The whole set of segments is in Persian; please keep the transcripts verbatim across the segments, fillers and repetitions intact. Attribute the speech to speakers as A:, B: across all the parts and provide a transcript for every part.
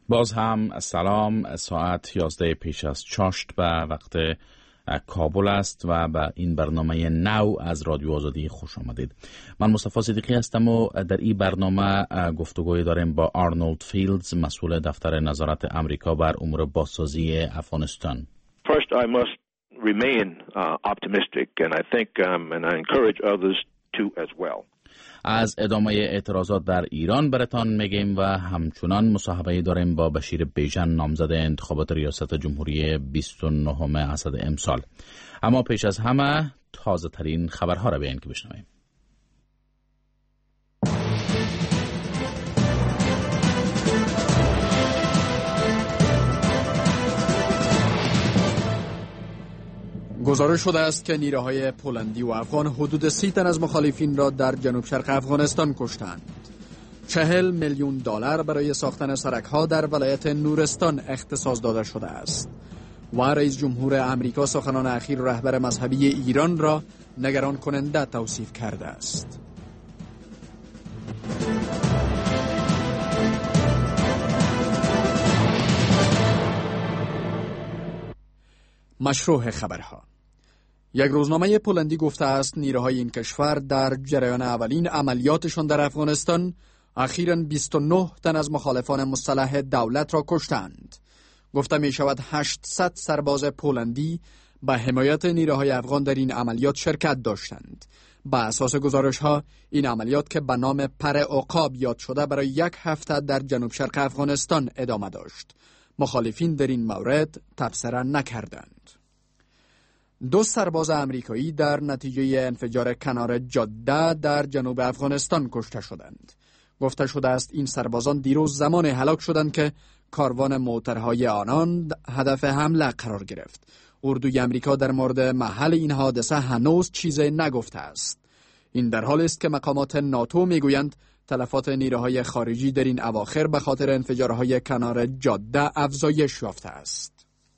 A: باز هم سلام. ساعت یازده پیش از چاشت به وقت کابل است و به این برنامه نو از رادیو آزادی خوش آمدید. من مصطفی صدیقی هستم و در این برنامه گفتگوی داریم با آرنولد فیلدز، مسئول دفتر نظارت امریکا بر امور بازسازی افغانستان.
B: First, I must remain uh, optimistic and I think um, and I encourage others to as well.
A: از ادامه اعتراضات در ایران براتان میگیم و همچنان مصاحبه داریم با بشیر بیژن، نامزد انتخابات ریاست جمهوری بیست و نهم اسد امسال. اما پیش از همه تازه ترین خبرها را بیاین که بشنویم.
C: گزارش شده است که نیروهای پولندی و افغان حدود سی تن از مخالفین را در جنوب شرق افغانستان کشتند. چهل میلیون دلار برای ساختن سرک‌ها در ولایت نورستان اختصاص داده شده است. و رئیس جمهور امریکا سخنان اخیر رهبر مذهبی ایران را نگران کننده توصیف کرده است. مشروع خبرها. یک روزنامه پولندی گفته است نیروهای این کشور در جریان اولین عملیاتشان در افغانستان اخیراً بیست و نه تن از مخالفان مسلح دولت را کشتند. گفته می شود هشتصد سرباز پولندی به حمایت نیروهای افغان در این عملیات شرکت داشتند. با اساس گزارش ها این عملیات که به نام پر عقاب یاد شده برای یک هفته در جنوب شرق افغانستان ادامه داشت. مخالفین در این مورد تبصره نکردند. دو سرباز امریکایی در نتیجه انفجار کنار جاده در جنوب افغانستان کشته شدند. گفته شده است این سربازان دیروز زمان هلاک شدند که کاروان موترهای آنان هدف حمله قرار گرفت. اردوی امریکا در مورد محل این حادثه هنوز چیزی نگفته است. این در حالی است که مقامات ناتو میگویند تلفات نیروهای خارجی در این اواخر به خاطر انفجارهای کنار جاده افزایش یافته است.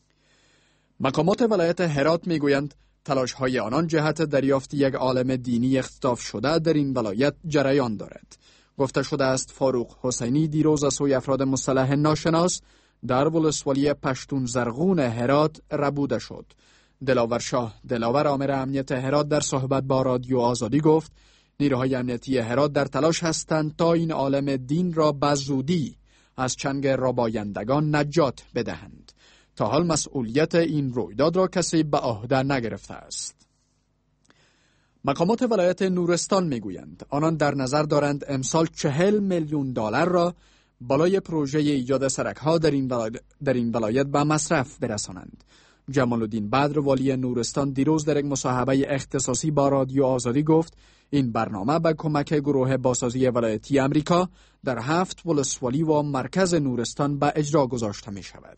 C: مقامات ولایت هرات میگویند تلاش‌های آنان جهت دریافت یک عالم دینی اختطاف شده در این ولایت جریان دارد. گفته شده است فاروق حسینی دیروز از سوی افراد مسلح ناشناس در ولسوالی پشتون زرغون هرات ربوده شد. دلاور شاه دلاور آمر امنیت هرات در صحبت با رادیو آزادی گفت نیروهای امنیتی هرات در تلاش هستند تا این عالم دین را به زودی از چنگ ربایندگان نجات بدهند. تا حال مسئولیت این رویداد را کسی به عهده نگرفته است. مقامات ولایت نورستان میگویند آنان در نظر دارند امسال چهل میلیون دلار را بالای پروژه ایجاد سرک‌ها در این ولایت, در این ولایت به مصرف برسانند. جمال الدین بدر والی نورستان دیروز در یک مصاحبه اختصاصی با رادیو آزادی گفت این برنامه به کمک گروه بازسازی ولایتی امریکا در هفت ولسوالی و مرکز نورستان به اجرا گذاشته می شود.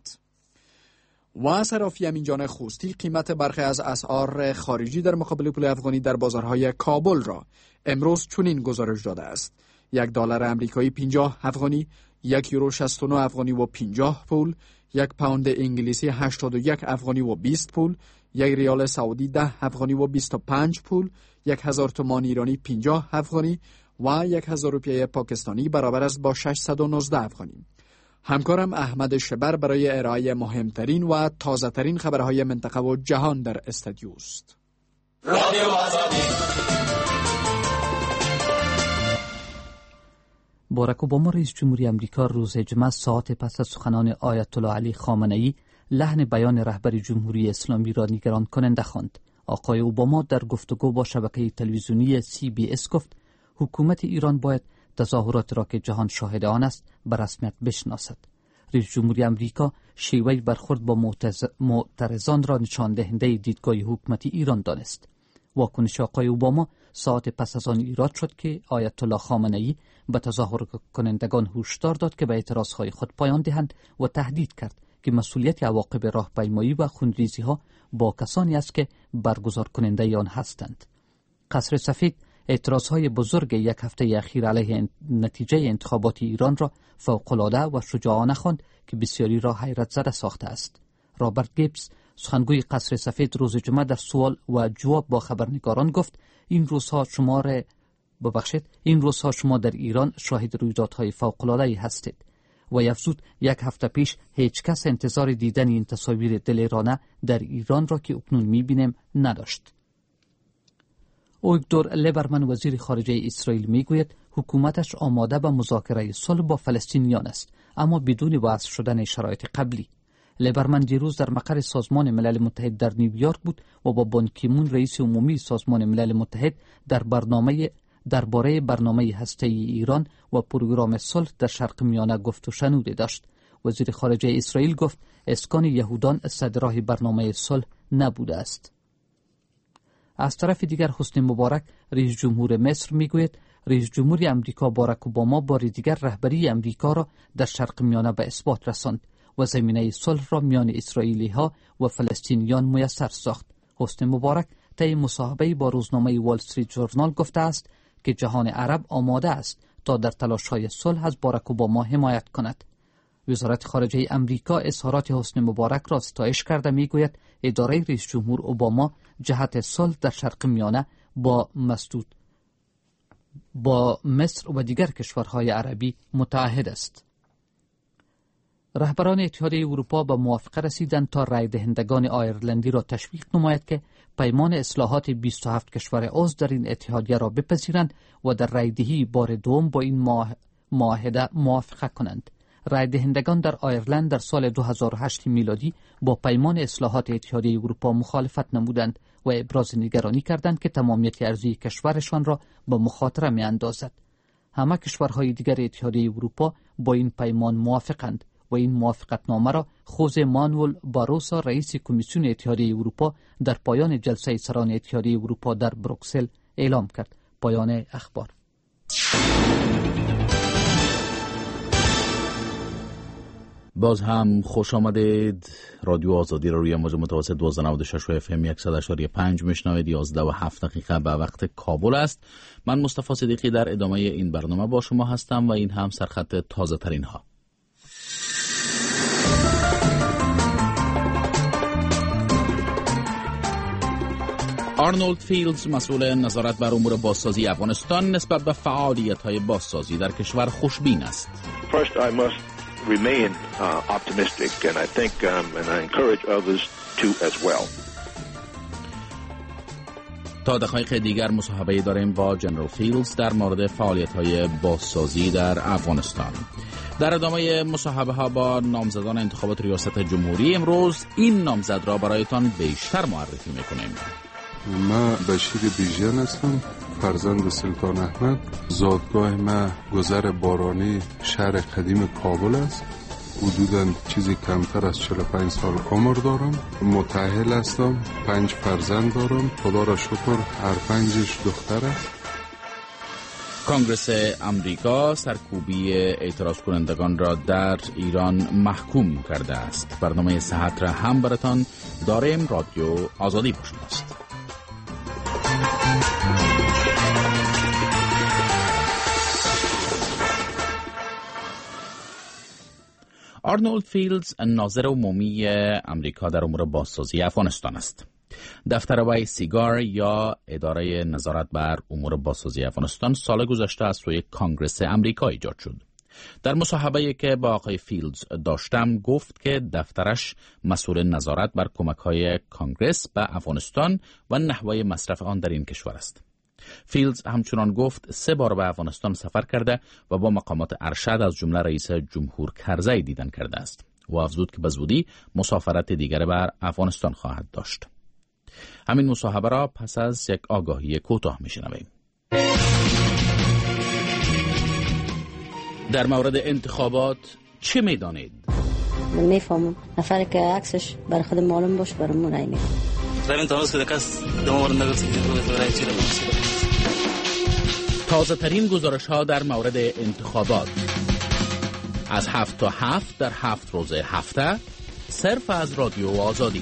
C: و صرافی امینجان خوستی قیمت برخی از اسعار خارجی در مقابل پول افغانی در بازارهای کابل را امروز چنین گزارش داده است: یک دلار امریکایی پنجاه افغانی، یک یورو شصت و نه افغانی و پنجاه پول، یک پوند انگلیسی هشتاد و یک افغانی و بیست پول، یک ریال سعودی ده افغانی و بیست و پنج پول، یک هزار تومان ایرانی پنجاه افغانی و یک هزار روپیه پاکستانی برابر است با ششصد و نوزده افغانی. همکارم احمد شبر برای ارائه مهمترین و تازه ترین خبرهای منطقه و جهان در استودیو است.
D: رادیو آزادی. باراک اوباما رئیس جمهوری امریکا روز جمعه ساعت پس از سخنان آیت الله علی خامنه‌ای لحن بیان رهبر جمهوری اسلامی را نگران کننده خواند. آقای اوباما در گفتگو با شبکه تلویزیونی سی بی اس گفت حکومت ایران باید تظاهرات را که جهان شاهد آن است به رسمیت بشناسد. رئیس جمهوری امریکا شیوه برخورد با معترضان را نشان دهنده دیدگاه حکومتی ایران دانست. واکنش آقای اوباما ساعت پس از آن ایراد شد که آیت الله خامنه‌ای به تظاهر کنندگان هشدار داد که به اعتراضهای خود پایان دهند و تهدید کرد که مسئولیت عواقب راهپیمایی و خونریزی ها با کسانی است که برگزار کننده آن هستند. قصر سفید اعتراضهای بزرگ یک هفته اخیر علیه نتیجه انتخابات ایران را فوق‌العاده و شجاعانه خواند که بسیاری را حیرت زده ساخته است. رابرت گیبز سخنگوی قصر سفید روز جمعه در سوال و جواب با خبرنگاران گفت این روزها شماره ببخشید این روزها شما در ایران شاهد رویدادهای فوق‌العاده‌ای هستید. و افزود یک هفته پیش هیچ کس انتظار دیدن این تصاویر دلیرانه در ایران را که اکنون می‌بینیم نداشت. اویگدور لیبرمن وزیر خارجه اسرائیل میگوید حکومتش آماده به مذاکره صلح با فلسطینیان است، اما بدون وضع شدن شرایط قبلی. لیبرمن دیروز در مقر سازمان ملل متحد در نیویورک بود و با بان کی مون رئیس عمومی سازمان ملل متحد در برنامه درباره برنامه هسته‌ای ایران و پروگرام صلح در شرق میانه گفت و شنود داشت. وزیر خارجه اسرائیل گفت اسکان یهودان صدرای برنامه صلح نبوده است. از طرف دیگر حسنی مبارک رئیس جمهور مصر میگوید رئیس جمهور امریکا باراک اوباما بار دیگر رهبری امریکا را در شرق میانه به اثبات رساند و زمینه صلح را میان اسرائیلی ها و فلسطینیان میسر ساخت. حسنی مبارک طی مصاحبه‌ای با روزنامه وال استریت ژورنال گفته است که جهان عرب آماده است تا در تلاش‌های صلح از باراک اوباما حمایت کند. وزارت خارجه امریکا اظهارات حسنی مبارک را ستایش کرده میگوید اداره رئیس جمهور اوباما جهت صلح در شرق میانه با مسدود با مصر و دیگر کشورهای عربی متعهد است. رهبران اتحادیه اروپا به موافقه رسیدند تا رای دهندگان آیرلندی را تشویق نماید که پیمان اصلاحات بیست و هفت کشور عضو در این اتحادیه را بپذیرند و در رای دهی بار دوم با این معاهده موافقه کنند. رای دهندگان در آیرلند در سال دو هزار و هشت میلادی با پیمان اصلاحات اتحادیه اروپا مخالفت نمودند و ابراز نگرانی کردند که تمامیت ارضی کشورشان را به مخاطره می اندازد. همه کشورهای دیگر اتحادیه اروپا با این پیمان موافقند و این موافقتنامه را خوزه مانوئل باروسا رئیس کمیسیون اتحادیه اروپا در پایان جلسه سران اتحادیه اروپا در بروکسل اعلام کرد. پایان اخبار.
A: باز هم خوش آمدید. رادیو آزادی را روی موج متوسط دویست و نود و شش و اف ام صد و شش و پنج میشنوید. یازده و هفت دقیقه به وقت کابل است. من مصطفی صدیقی در ادامه این برنامه با شما هستم و این هم سرخط تازه ترین ها. آرنولد فیلدز مسئول نظارت بر امور بازسازی افغانستان نسبت به فعالیت‌های بازسازی در کشور خوشبین است.
B: First, I must remain uh, optimistic, and I think um, and I encourage others to as well.
A: تا دقایق دیگر مصاحبه داریم با جنرال فیلدز در مورد فعالیت‌های بازسازی در افغانستان. در ادامه مصاحبه ها با نامزدان انتخابات ریاست جمهوری امروز این نامزد را برایتان بیشتر معرفی می‌کنیم.
E: من بشیر بیژن هستم، فرزند سلطان احمد. زادگاه من گذر بارانی شهر قدیم کابل است. حدوداً چیزی کمتر از چهل و پنج سال عمر دارم. متأهل هستم، پنج فرزند دارم. خدا را شکر هر پنجش دختر است.
A: کنگرس امریکا سرکوبی اعتراض کنندگان را در ایران محکوم کرده است. برنامه صحت را هم براتان داریم. رادیو آزادی با شماست. آرنولد فیلدز ناظر عمومی امریکا در امور بازسازی افغانستان است. دفتر وی سیگار یا اداره نظارت بر امور بازسازی افغانستان سال گذشته از سوی کانگرس امریکا ایجاد شد. در مصاحبه‌ای که با آقای فیلدز داشتم گفت که دفترش مسئول نظارت بر کمک‌های کانگرس به افغانستان و نحوه مصرف آن در این کشور است. فیلدز همچنان گفت سه بار به افغانستان سفر کرده و با مقامات ارشد از جمله رئیس جمهور کرزی دیدن کرده است و افزود که به زودی مسافرت دیگر بر افغانستان خواهد داشت. همین مصاحبه را پس از یک آگاهی کوتاه میشنویم. در مورد انتخابات چه میدانید؟
F: من میفهمم نفر که عکسش بر خود معلوم باشه برامون رای میده.
A: تازه ترین گزارش ها در مورد انتخابات از هفت تا هفت در هفت روز هفته صرف از رادیو آزادی.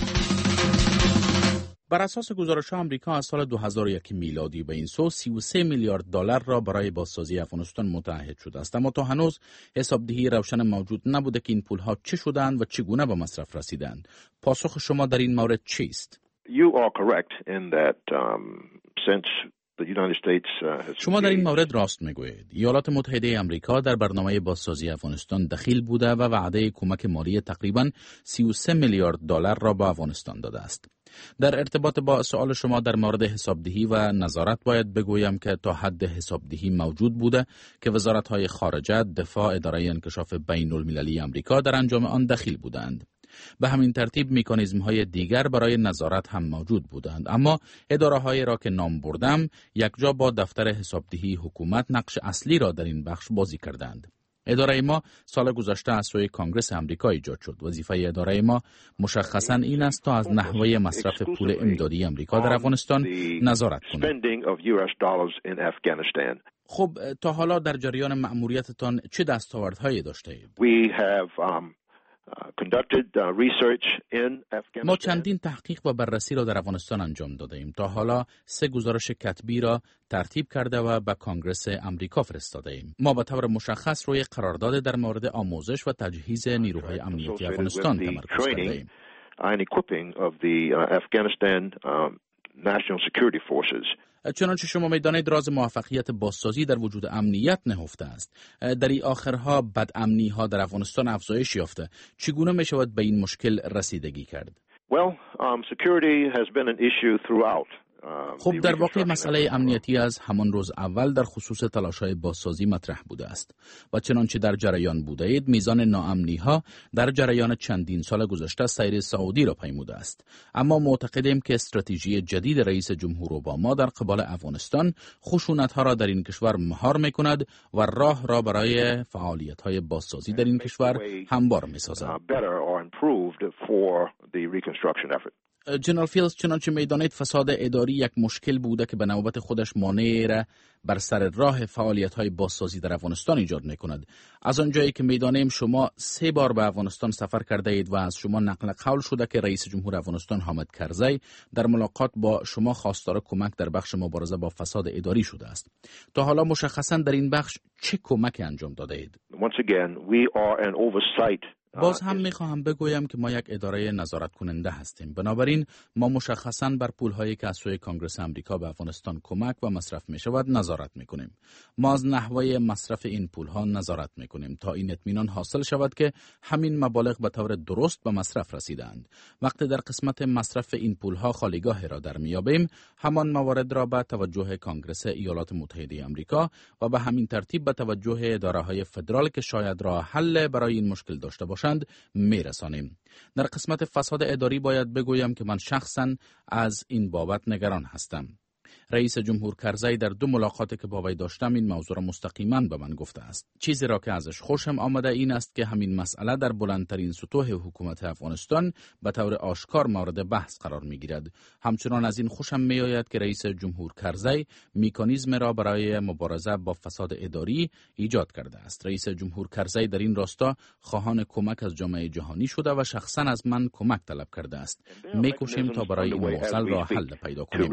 A: بر اساس گزارش ها آمریکا از سال دو هزار و یک میلادی به این سو سی و سه میلیارد دلار را برای بازسازی افغانستان متعهد شده است، اما تا هنوز حسابدهی روشن موجود نبوده که این پول ها چه شدند و چگونه به مصرف رسیدند. پاسخ شما در این مورد چیست؟
B: You are correct in that um, since
A: شما در این مورد راست میگویید. ایالات متحده آمریکا در برنامه بازسازی افغانستان دخیل بوده و وعده کمک مالی تقریباً سی و سه میلیارد دلار را به افغانستان داده است. در ارتباط با سوال شما در مورد حسابدهی و نظارت باید بگویم که تا حد حسابدهی موجود بوده که وزارت‌های خارجه، دفاع، اداره انکشاف بین المللی آمریکا در انجام آن دخیل بودند. به همین ترتیب مکانیزم‌های دیگر برای نظارت هم موجود بودند، اما اداره‌هایی را که نام بردم یکجا با دفتر حسابدهی حکومت نقش اصلی را در این بخش بازی کردند. اداره ما سال گذشته از سوی کانگرس آمریکا ایجاد شد. وظیفه اداره ما مشخصاً این است تا از نحوه مصرف پول امدادی آمریکا در افغانستان نظارت کند. خب تا حالا در جریان مأموریتتان چه دستاوردهایی داشته اید؟ ما چندین تحقیق و بررسی را در افغانستان انجام داده ایم. تا حالا سه گزارش کتبی را ترتیب کرده و به کانگرس آمریکا فرستاده ایم. ما به طور مشخص روی قرارداد در مورد آموزش و تجهیز نیروهای امنیتی افغانستان تمرکز کرده ایم. چنانچه شما می‌دانید راز موفقیت بازسازی در وجود امنیت نهفته است. در این آخرها بدامنی‌ها در افغانستان افزایش یافته. چگونه می‌شود به این مشکل رسیدگی کرد؟
B: Well, um, security has been an issue throughout.
A: خب در واقع مسئله امنیتی از همان روز اول در خصوص تلاش‌های بازسازی مطرح بوده است و چنانچه در جریان بوده اید میزان ناامنی‌ها در جریان چندین سال گذشته سیر سعودی را پیموده است. اما معتقدیم که استراتژی جدید رئیس جمهور اوباما در قبال افغانستان خشونت‌ها را در این کشور مهار می‌کند و راه را برای فعالیت‌های بازسازی در این کشور هموار می‌سازد. جنرال فیلدز، چنانچه می‌دانید فساد اداری یک مشکل بوده که به نوبت خودش مانع را بر سر راه فعالیت‌های بازسازی در افغانستان ایجاد می‌کند. از آنجایی که می‌دانیم شما سه بار به افغانستان سفر کرده اید و از شما نقل قول شده که رئیس جمهور افغانستان حامد کرزی در ملاقات با شما خواستار کمک در بخش مبارزه با فساد اداری شده است. تا حالا مشخصاً در این بخش چه کمکی انجام داده اید؟ باز هم میخواهم بگویم که ما یک اداره نظارت کننده هستیم. بنابراین ما مشخصاً بر پولهایی که از سوی کانگرس آمریکا به افغانستان کمک و مصرف می شود نظارت میکنیم. ما از نحوه مصرف این پولها نظارت میکنیم تا این اطمینان حاصل شود که همین مبالغ به طور درست به مصرف رسیدند. وقتی در قسمت مصرف این پولها خالیگاهی را در میابیم، همان موارد را به توجه کانگرس ایالات متحده آمریکا و به همین ترتیب به توجه اداره‌های فدرال که شاید راه حل برای این مشکل داشته باشند میرسانیم. در قسمت فساد اداری باید بگویم که من شخصا از این بابت نگران هستم. رئیس جمهور کرزی در دو ملاقاتی که با وی داشتم این موضوع را مستقیما به من گفته است. چیزی را که ازش خوشم آمده این است که همین مسئله در بلندترین سطوح حکومت افغانستان به طور آشکار مورد بحث قرار میگیرد. همچنان از این خوشم میآید که رئیس جمهور کرزی مکانیزم را برای مبارزه با فساد اداری ایجاد کرده است. رئیس جمهور کرزی در این راستا خواهان کمک از جامعه جهانی شده و شخصا از من کمک طلب کرده است. میکوشیم تا برای این مسئله راه حل پیدا کنیم.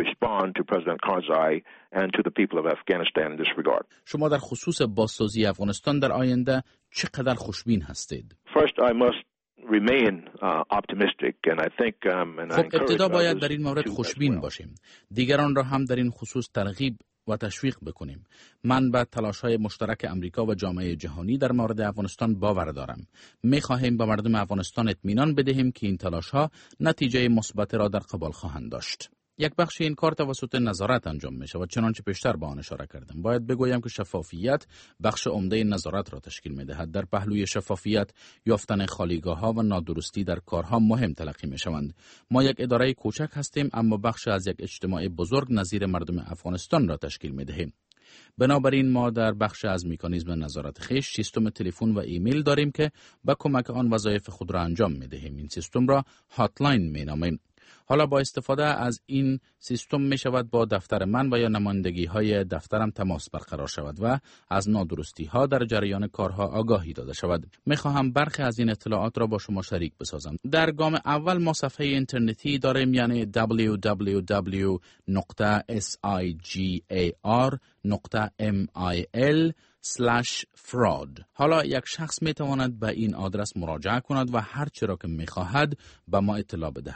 B: and to the people of Afghanistan in this regard.
A: شما در خصوص بازسازی افغانستان در آینده چقدر خوشبین هستید؟
B: First, I must remain uh, optimistic and I think um, and
A: خب ابتدا باید در این مورد خوشبین باشیم. دیگران را هم در این خصوص ترغیب و تشویق بکنیم. من به تلاش‌های مشترک امریکا و جامعه جهانی در مورد افغانستان باور دارم. می‌خواهیم به مردم افغانستان اطمینان بدهیم که این تلاش‌ها نتیجه مثبت را در قبال خواهند داشت. یک بخش این کار توسط نظارت انجام می شود. چنانچه پیشتر به آن اشاره کردم. باید بگویم که شفافیت بخش عمده نظارت را تشکیل می دهد. در پهلوی شفافیت یافتن خالیگاه‌ها و نادرستی در کارها مهم تلقی می شوند. ما یک اداره کوچک هستیم اما بخش از یک اجتماع بزرگ نظیر مردم افغانستان را تشکیل می دهیم. بنابراین ما در بخش از مکانیزم نظارت خویش سیستم تلفن و ایمیل داریم که با کمک آن وظایف خود را انجام می دهیم. این سیستم را هاتلاین می نامیم. حالا با استفاده از این سیستم می شود با دفتر من و یا نمایندگی های دفترم تماس برقرار شود و از نادرستی ها در جریان کارها آگاهی داده شود. می خواهم برخی از این اطلاعات را با شما شریک بسازم. در گام اول ما صفحه اینترنتی داریم، یعنی دبلیو دبلیو دبلیو دات سیگار دات میل slash fraud. حالا یک شخص می تواند به این آدرس مراجعه کند و هر چی را که می خواهد به ما اطلاع بدهد.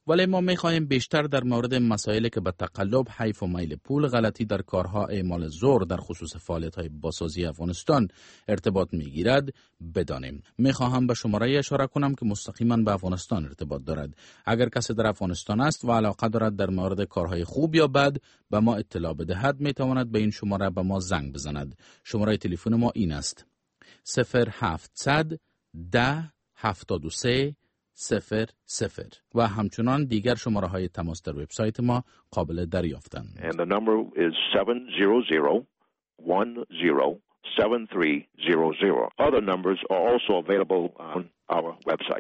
A: ولی ما میخواهیم بیشتر در مورد مسائلی که به تقلب، حیف و میل پول، غلطی در کارها، اعمال زور در خصوص فعالیت‌های بازسازی افغانستان ارتباط میگیرد بدانیم. میخواهم به شماره اشاره کنم که مستقیما به افغانستان ارتباط دارد. اگر کسی در افغانستان است و علاقه دارد در مورد کارهای خوب یا بد به ما اطلاع بدهد، میتواند به این شماره به ما زنگ بزند. شماره تلفن ما این است: صفر هفتصد ده هفتاد و سه صفر صفر و همچنان دیگر شماره های تماس در وبسایت ما قابل دریافتند.
B: And the number is seven zero zero one zero seven three zero zero. Other numbers are also available on our website.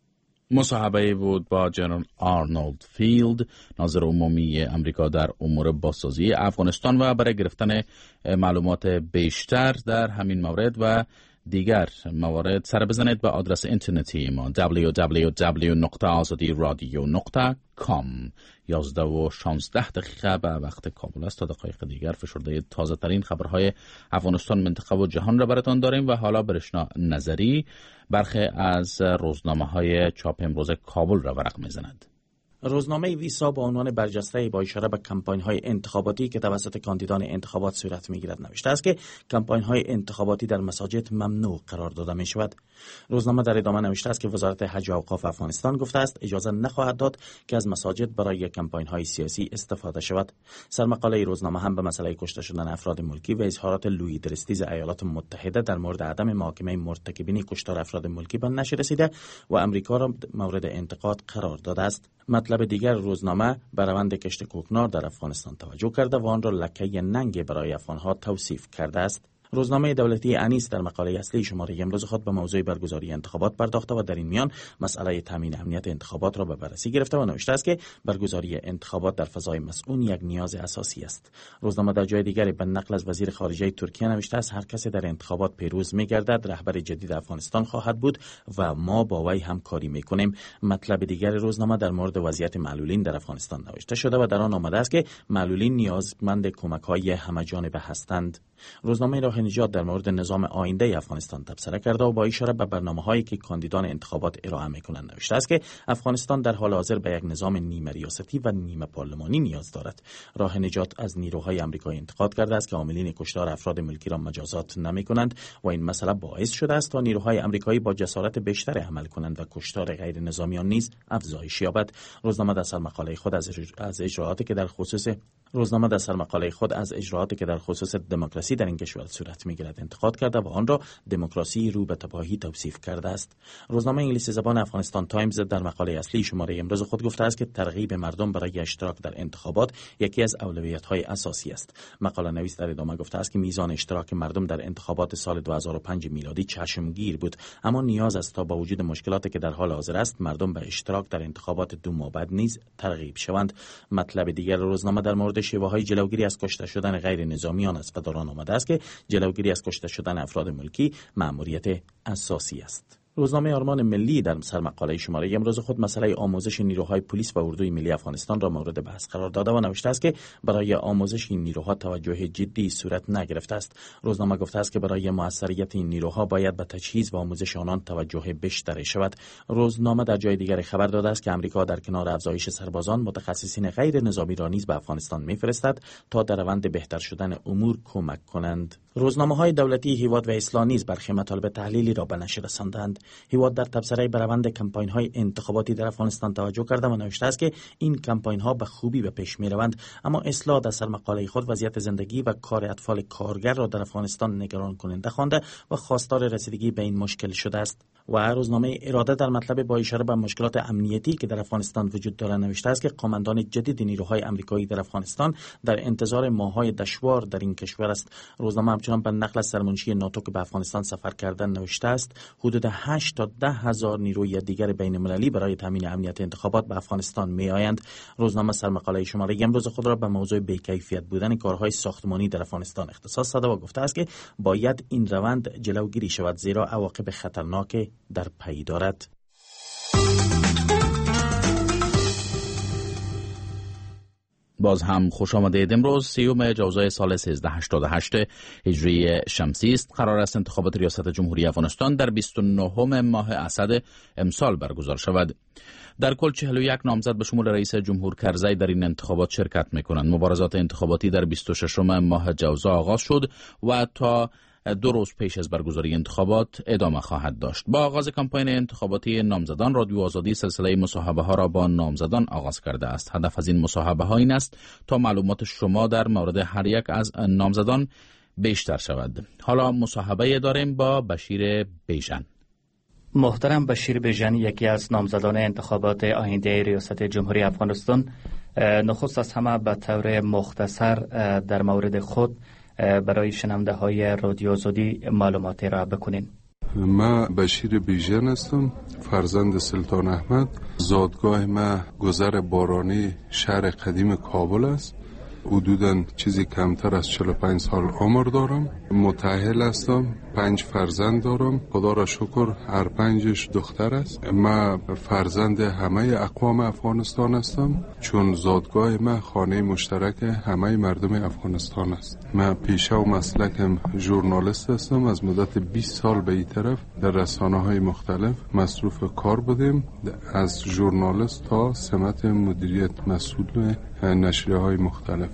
A: مصاحبه بود با جنرال آرنولد فیلد، ناظر عمومی امریکا در امور بازسازی افغانستان، و برای گرفتن معلومات بیشتر در همین مورد و دیگر موارد سر بزنید به آدرس اینترنتی ما دبلیو دبلیو دبلیو نقطه آزادی رادیو نقطه کام. یازده و شانزده دقیقه به وقت کابل است. تا دقایق دیگر فشرده تازه ترین خبرهای افغانستان، منطقه و جهان را براتان داریم و حالا برشنا نظری برخی از روزنامه های چاپ امروز کابل را ورق میزند.
G: روزنامه ویسا با عنوان برجسته با اشاره به کمپاین‌های انتخاباتی که توسط کاندیدان انتخابات صورت می‌گیرد نوشته است که کمپاین‌های انتخاباتی در مساجد ممنوع قرار داده می‌شود. روزنامه در ادامه نوشته است که وزارت حج و اوقاف افغانستان گفته است اجازه نخواهد داد که از مساجد برای کمپاین‌های سیاسی استفاده شود. سرمقاله روزنامه هم به مسئله کشته شدن افراد ملکی و اظهارات لویی درستیز ایالات متحده در مورد عدم محاکمه مرتکبین کشتار افراد ملکی به نشر رسیده و آمریکا را مورد انتقاد قرار داده است. مطلب دیگر روزنامه به روند کشت کوکنار در افغانستان توجه کرده و آن را لکه ننگ برای افغانها توصیف کرده است. روزنامه دولتی انیس در مقاله اصلی شماره امروز خود به موضوع برگزاری انتخابات پرداخته و در این میان مسئله تامین امنیت انتخابات را به بررسی گرفته و نوشته است که برگزاری انتخابات در فضای مسئول یک نیاز اساسی است. روزنامه در جای دیگری به نقل از وزیر خارجه ترکیه نوشته است هر کسی در انتخابات پیروز می‌گردد رهبر جدید افغانستان خواهد بود و ما با وی همکاری می‌کنیم. مطلب دیگر روزنامه در مورد وضعیت معلولین در افغانستان نوشته شده و در آن آمده است که معلولین نیازمند کمک‌های همه‌جانبه هستند. روزنامه راه نجات در مورد نظام آینده افغانستان تبصره کرده و با اشاره به برنامه‌هایی که کاندیدان انتخابات ارائه می‌کنند نوشته است که افغانستان در حال حاضر به یک نظام نیمه ریاستی و نیمه پارلمانی نیاز دارد. راه نجات از نیروهای آمریکایی انتقاد کرده است که عاملین کشتار افراد ملکی را مجازات نمی‌کنند و این مسئله باعث شده است تا نیروهای آمریکایی با جسارت بیشتر عمل کنند و کشتار غیر نظامیان نیز افزایش یابد. روزنامه در سرمقاله خود از اجراءاتی که در خصوص روزنامه در سرمقاله خود از اجراعاتی که در خصوص دموکراسی در این کشور صورت می‌گیرد انتقاد کرده و آن را دموکراسی رو به تباهی توصیف کرده است. روزنامه انگلیسی زبان افغانستان تایمز در مقاله اصلی شماره امروز خود گفته است که ترغیب مردم برای اشتراک در انتخابات یکی از اولویت‌های اساسی است. مقاله نویس در ادامه گفته است که میزان اشتراک مردم در انتخابات سال دو هزار و پنج میلادی چشمگیر بود، اما نیاز است تا با وجود مشکلاتی که در حال حاضر است مردم به اشتراک در انتخابات دو ماه بعد نیز ترغیب شوند. مطلب دیگر روزنامه در مورد شیوه‌های جلوگیری از کشته شدن غیر نظامیان است و در آن آمده است که جلوگیری از کشته شدن افراد ملکی مأموریت اساسی است. روزنامه آرمان ملی در سرمقاله شماره امروز خود مسئله آموزش نیروهای پلیس و اردوی ملی افغانستان را مورد بحث قرار داده و نوشته است که برای آموزش این نیروها توجه جدی صورت نگرفته است. روزنامه گفته است که برای موثریت این نیروها باید به تجهیز و آموزش آنان توجه بیشتری شود. روزنامه در جای دیگر خبر داده است که آمریکا در کنار افزایش سربازان متخصصین غیر نظامی را نیز به افغانستان می‌فرستد تا در روند بهتر شدن امور کمک کنند. روزنامه‌های دولتی هیواد و اصلاح نیز برخی مطالب تحلیلی را به نشر رساندند. هیواد در تبصره به روند کمپاین‌های انتخاباتی در افغانستان توجه کرده و نوشته است که این کمپاین‌ها به خوبی به پیش می‌روند، اما اصلاح در سرمقاله خود وضعیت زندگی و کار اطفال کارگر را در افغانستان نگران کننده خوانده و خواستار رسیدگی به این مشکل شده است. و روزنامه اراده در مطلب با اشاره به مشکلات امنیتی که در افغانستان وجود دارد نوشته است که قماندان جدید نیروهای آمریکایی در افغانستان در انتظار ماه‌های دشوار در این کشور است. روزنامه همچنان به نقل از سرمنشی ناتو که به افغانستان سفر کردن نوشته است حدود هشت تا ده هزار نیروی دیگر بین‌المللی برای تامین امنیت انتخابات به افغانستان می‌آیند. روزنامه سرمقاله شماره امروز خود را به موضوع بی‌کیفیت بودن کارهای ساختمانی در افغانستان اختصاص داده و گفته است که باید این روند جلوگیری شود زیرا عواقب خطرناک در پی دارد.
A: باز هم خوش آمدید. امروز سیوم جوزای سال سیزده هشتاد و هشت هجری شمسی است. قرار است انتخابات ریاست جمهوری افغانستان در بیست و نهم ماه اسد امسال برگزار شود. در کل چهل و یک نامزد به شمول رئیس جمهور کرزی در این انتخابات شرکت می‌کنند. مبارزات انتخاباتی در بیست و ششم ماه جوزا آغاز شد و تا دو روز پیش از برگزاری انتخابات ادامه خواهد داشت. با آغاز کمپاین انتخاباتی نامزدان، رادیو آزادی سلسله مصاحبه ها را با نامزدان آغاز کرده است. هدف از این مصاحبه ها این است تا معلومات شما در مورد هر یک از نامزدان بیشتر شود. حالا مصاحبه داریم با بشیر بیژن.
H: محترم بشیر بیژن، یکی از نامزدان انتخابات آینده ریاست جمهوری افغانستان، نخست از همه به طور مختصر در مورد خود برای شنونده های رادیو آزادی معلوماتی را بکنین.
E: من بشیر بیژن هستم، فرزند سلطان احمد. زادگاه من گذر بارانی شهر قدیم کابل است. حدوداً چیزی کمتر از چهل و پنج سال عمر دارم. متأهل هستم، پنج فرزند دارم. خدا را شکر هر پنجش دختر است. من فرزند همه اقوام افغانستان هستم، چون زادگاه من خانه مشترک همه مردم افغانستان است. من پیشه و مسلکم ژورنالیست هستم. از مدت بیست سال به این طرف در رسانه های مختلف مصروف کار بودیم، از ژورنالیست تا سمت مدیریت مسئول نشریه های مختلف.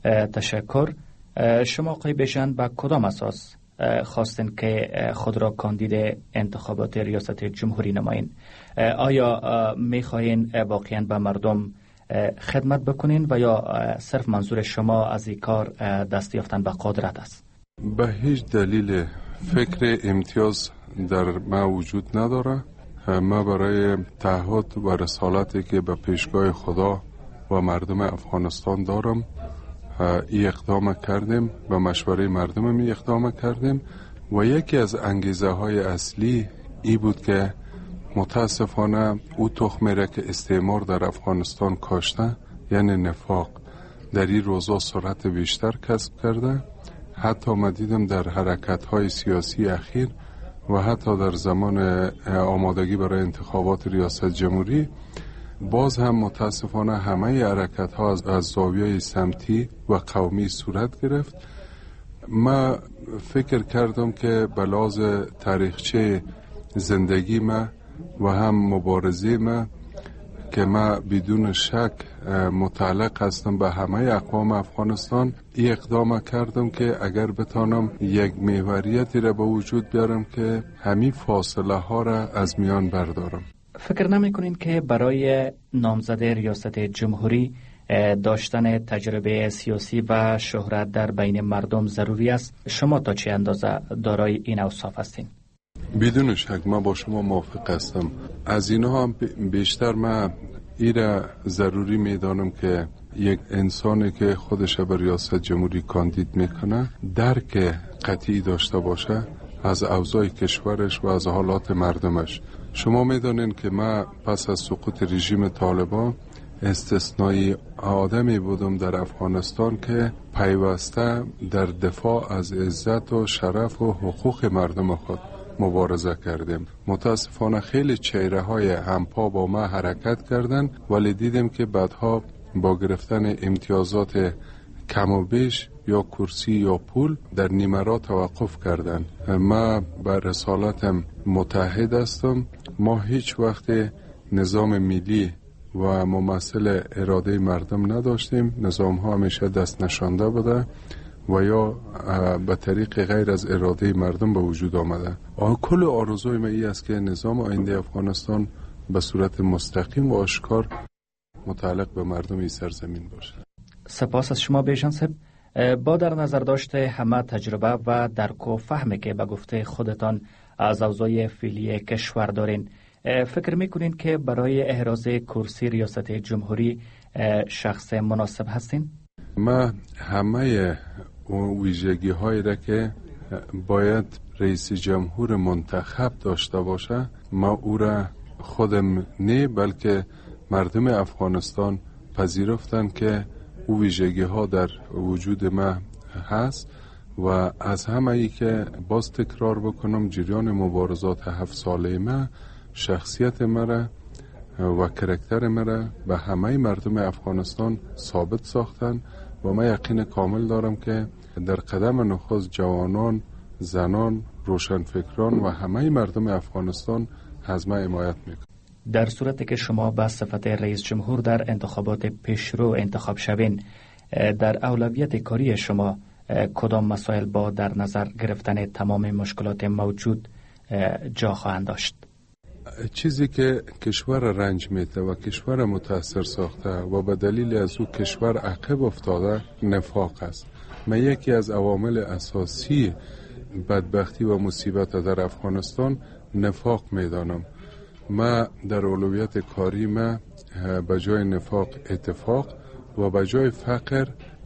H: تشکر. شما آقای بیژن به کدام اساس خواستین که خود را کاندید انتخابات ریاست جمهوری نمایین؟ آیا میخواین واقعا به مردم خدمت بکنین و یا صرف منظور شما از این کار دست یافتن به قدرت است؟
E: به هیچ دلیل فکر امتیاز در ما وجود نداره. ما برای تعهد و رسالتی که به پیشگاه خدا و مردم افغانستان دارم ای اقدام کردیم، به مشوره مردم می اقدام کردیم و یکی از انگیزه های اصلی ای بود که متاسفانه او تخمی را که استعمار در افغانستان کاشته، یعنی نفاق، در این روزا سرعت بیشتر کسب کرده. حتی ما دیدم در حرکت های سیاسی اخیر و حتی در زمان آمادگی برای انتخابات ریاست جمهوری باز هم متاسفانه همه حرکت ها از, از زاویه سمتی و قومی صورت گرفت. ما فکر کردم که به لحاظ تاریخچه زندگی ما و هم مبارزه ما که ما بدون شک متعلق هستم به همه اقوام افغانستان، ای اقدام کردم که اگر بتانم یک محوریتی را به وجود بیارم که همین فاصله ها را از میان بردارم.
H: فکر نمی کنین که برای نامزد ریاست جمهوری داشتن تجربه سیاسی و شهرت در بین مردم ضروری است؟ شما تا چه اندازه دارای این اوصاف هستین؟
E: بدون شک من با شما موافق هستم. از اینها هم بیشتر من ایره ضروری میدانم که یک انسانی که خودش به ریاست جمهوری کاندید میکنه درک قطعی داشته باشه از اوضاع کشورش و از حالات مردمش. شما میدانین که من پس از سقوط رژیم طالبان استثنایی آدمی بودم در افغانستان که پیوسته در دفاع از عزت و شرف و حقوق مردم خود مبارزه کردیم. متاسفانه خیلی چهره های همپا با ما حرکت کردن، ولی دیدیم که بعدها با گرفتن امتیازات کم و بیش یا کرسی یا پول در نیمه را توقف کردن. ما به رسالتم متحد هستم. ما هیچ وقت نظام ملی و ممثل اراده مردم نداشتیم. نظام ها همیشه دست نشانده بوده و یا به طریق غیر از اراده مردم به وجود آمده. کل آرزوی ما ای است که نظام آینده افغانستان به صورت مستقیم و آشکار متعلق به مردم این سرزمین باشه.
H: سپاس از شما بیژن صاحب. با در نظر داشته همه تجربه و درک و فهمی که به گفته خودتان از اوضاع فعلی کشور دارین، فکر میکنین که برای احراز کرسی ریاست جمهوری شخص مناسب هستین؟
E: ما همه ویژگی هایی را که باید رئیس جمهور منتخب داشته باشه ما او را خودم نه بلکه مردم افغانستان پذیرفتن که او ویژگی ها در وجود ما هست و از همه ای که باز تکرار بکنم جریان مبارزات هفت ساله ما شخصیت ما را و کرکتر مرا به همه مردم افغانستان ثابت ساختن و من یقین کامل دارم که در قدم نخست جوانان، زنان، روشنفکران و همه مردم افغانستان از من حمایت میکنند.
H: در صورتی که شما به صفت رئیس جمهور در انتخابات پیشرو انتخاب شوین، در اولویت کاری شما کدام مسائل با در نظر گرفتن تمام مشکلات موجود جا خواهند داشت؟
E: چیزی که کشور رنج میده و کشور متاثر ساخته و به دلیل از او کشور عقب افتاده نفاق است. من یکی از عوامل اساسی بدبختی و مصیبت در افغانستان نفاق میدانم. ما در اولویت کاری ما به جای نفاق اتفاق و به جای فقر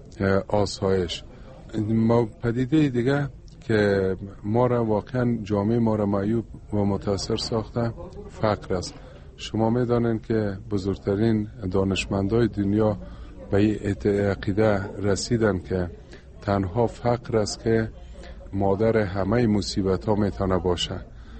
E: آسایش. ما پدیده دیگه که ما را واقعا جامعه ما را معیوب و متاثر ساخته فقر است. شما میدانید که بزرگترین دانشمندای دنیا به این عقیده رسیدن که تنها فقر است که مادر همه مصیبت ها میتونه باشه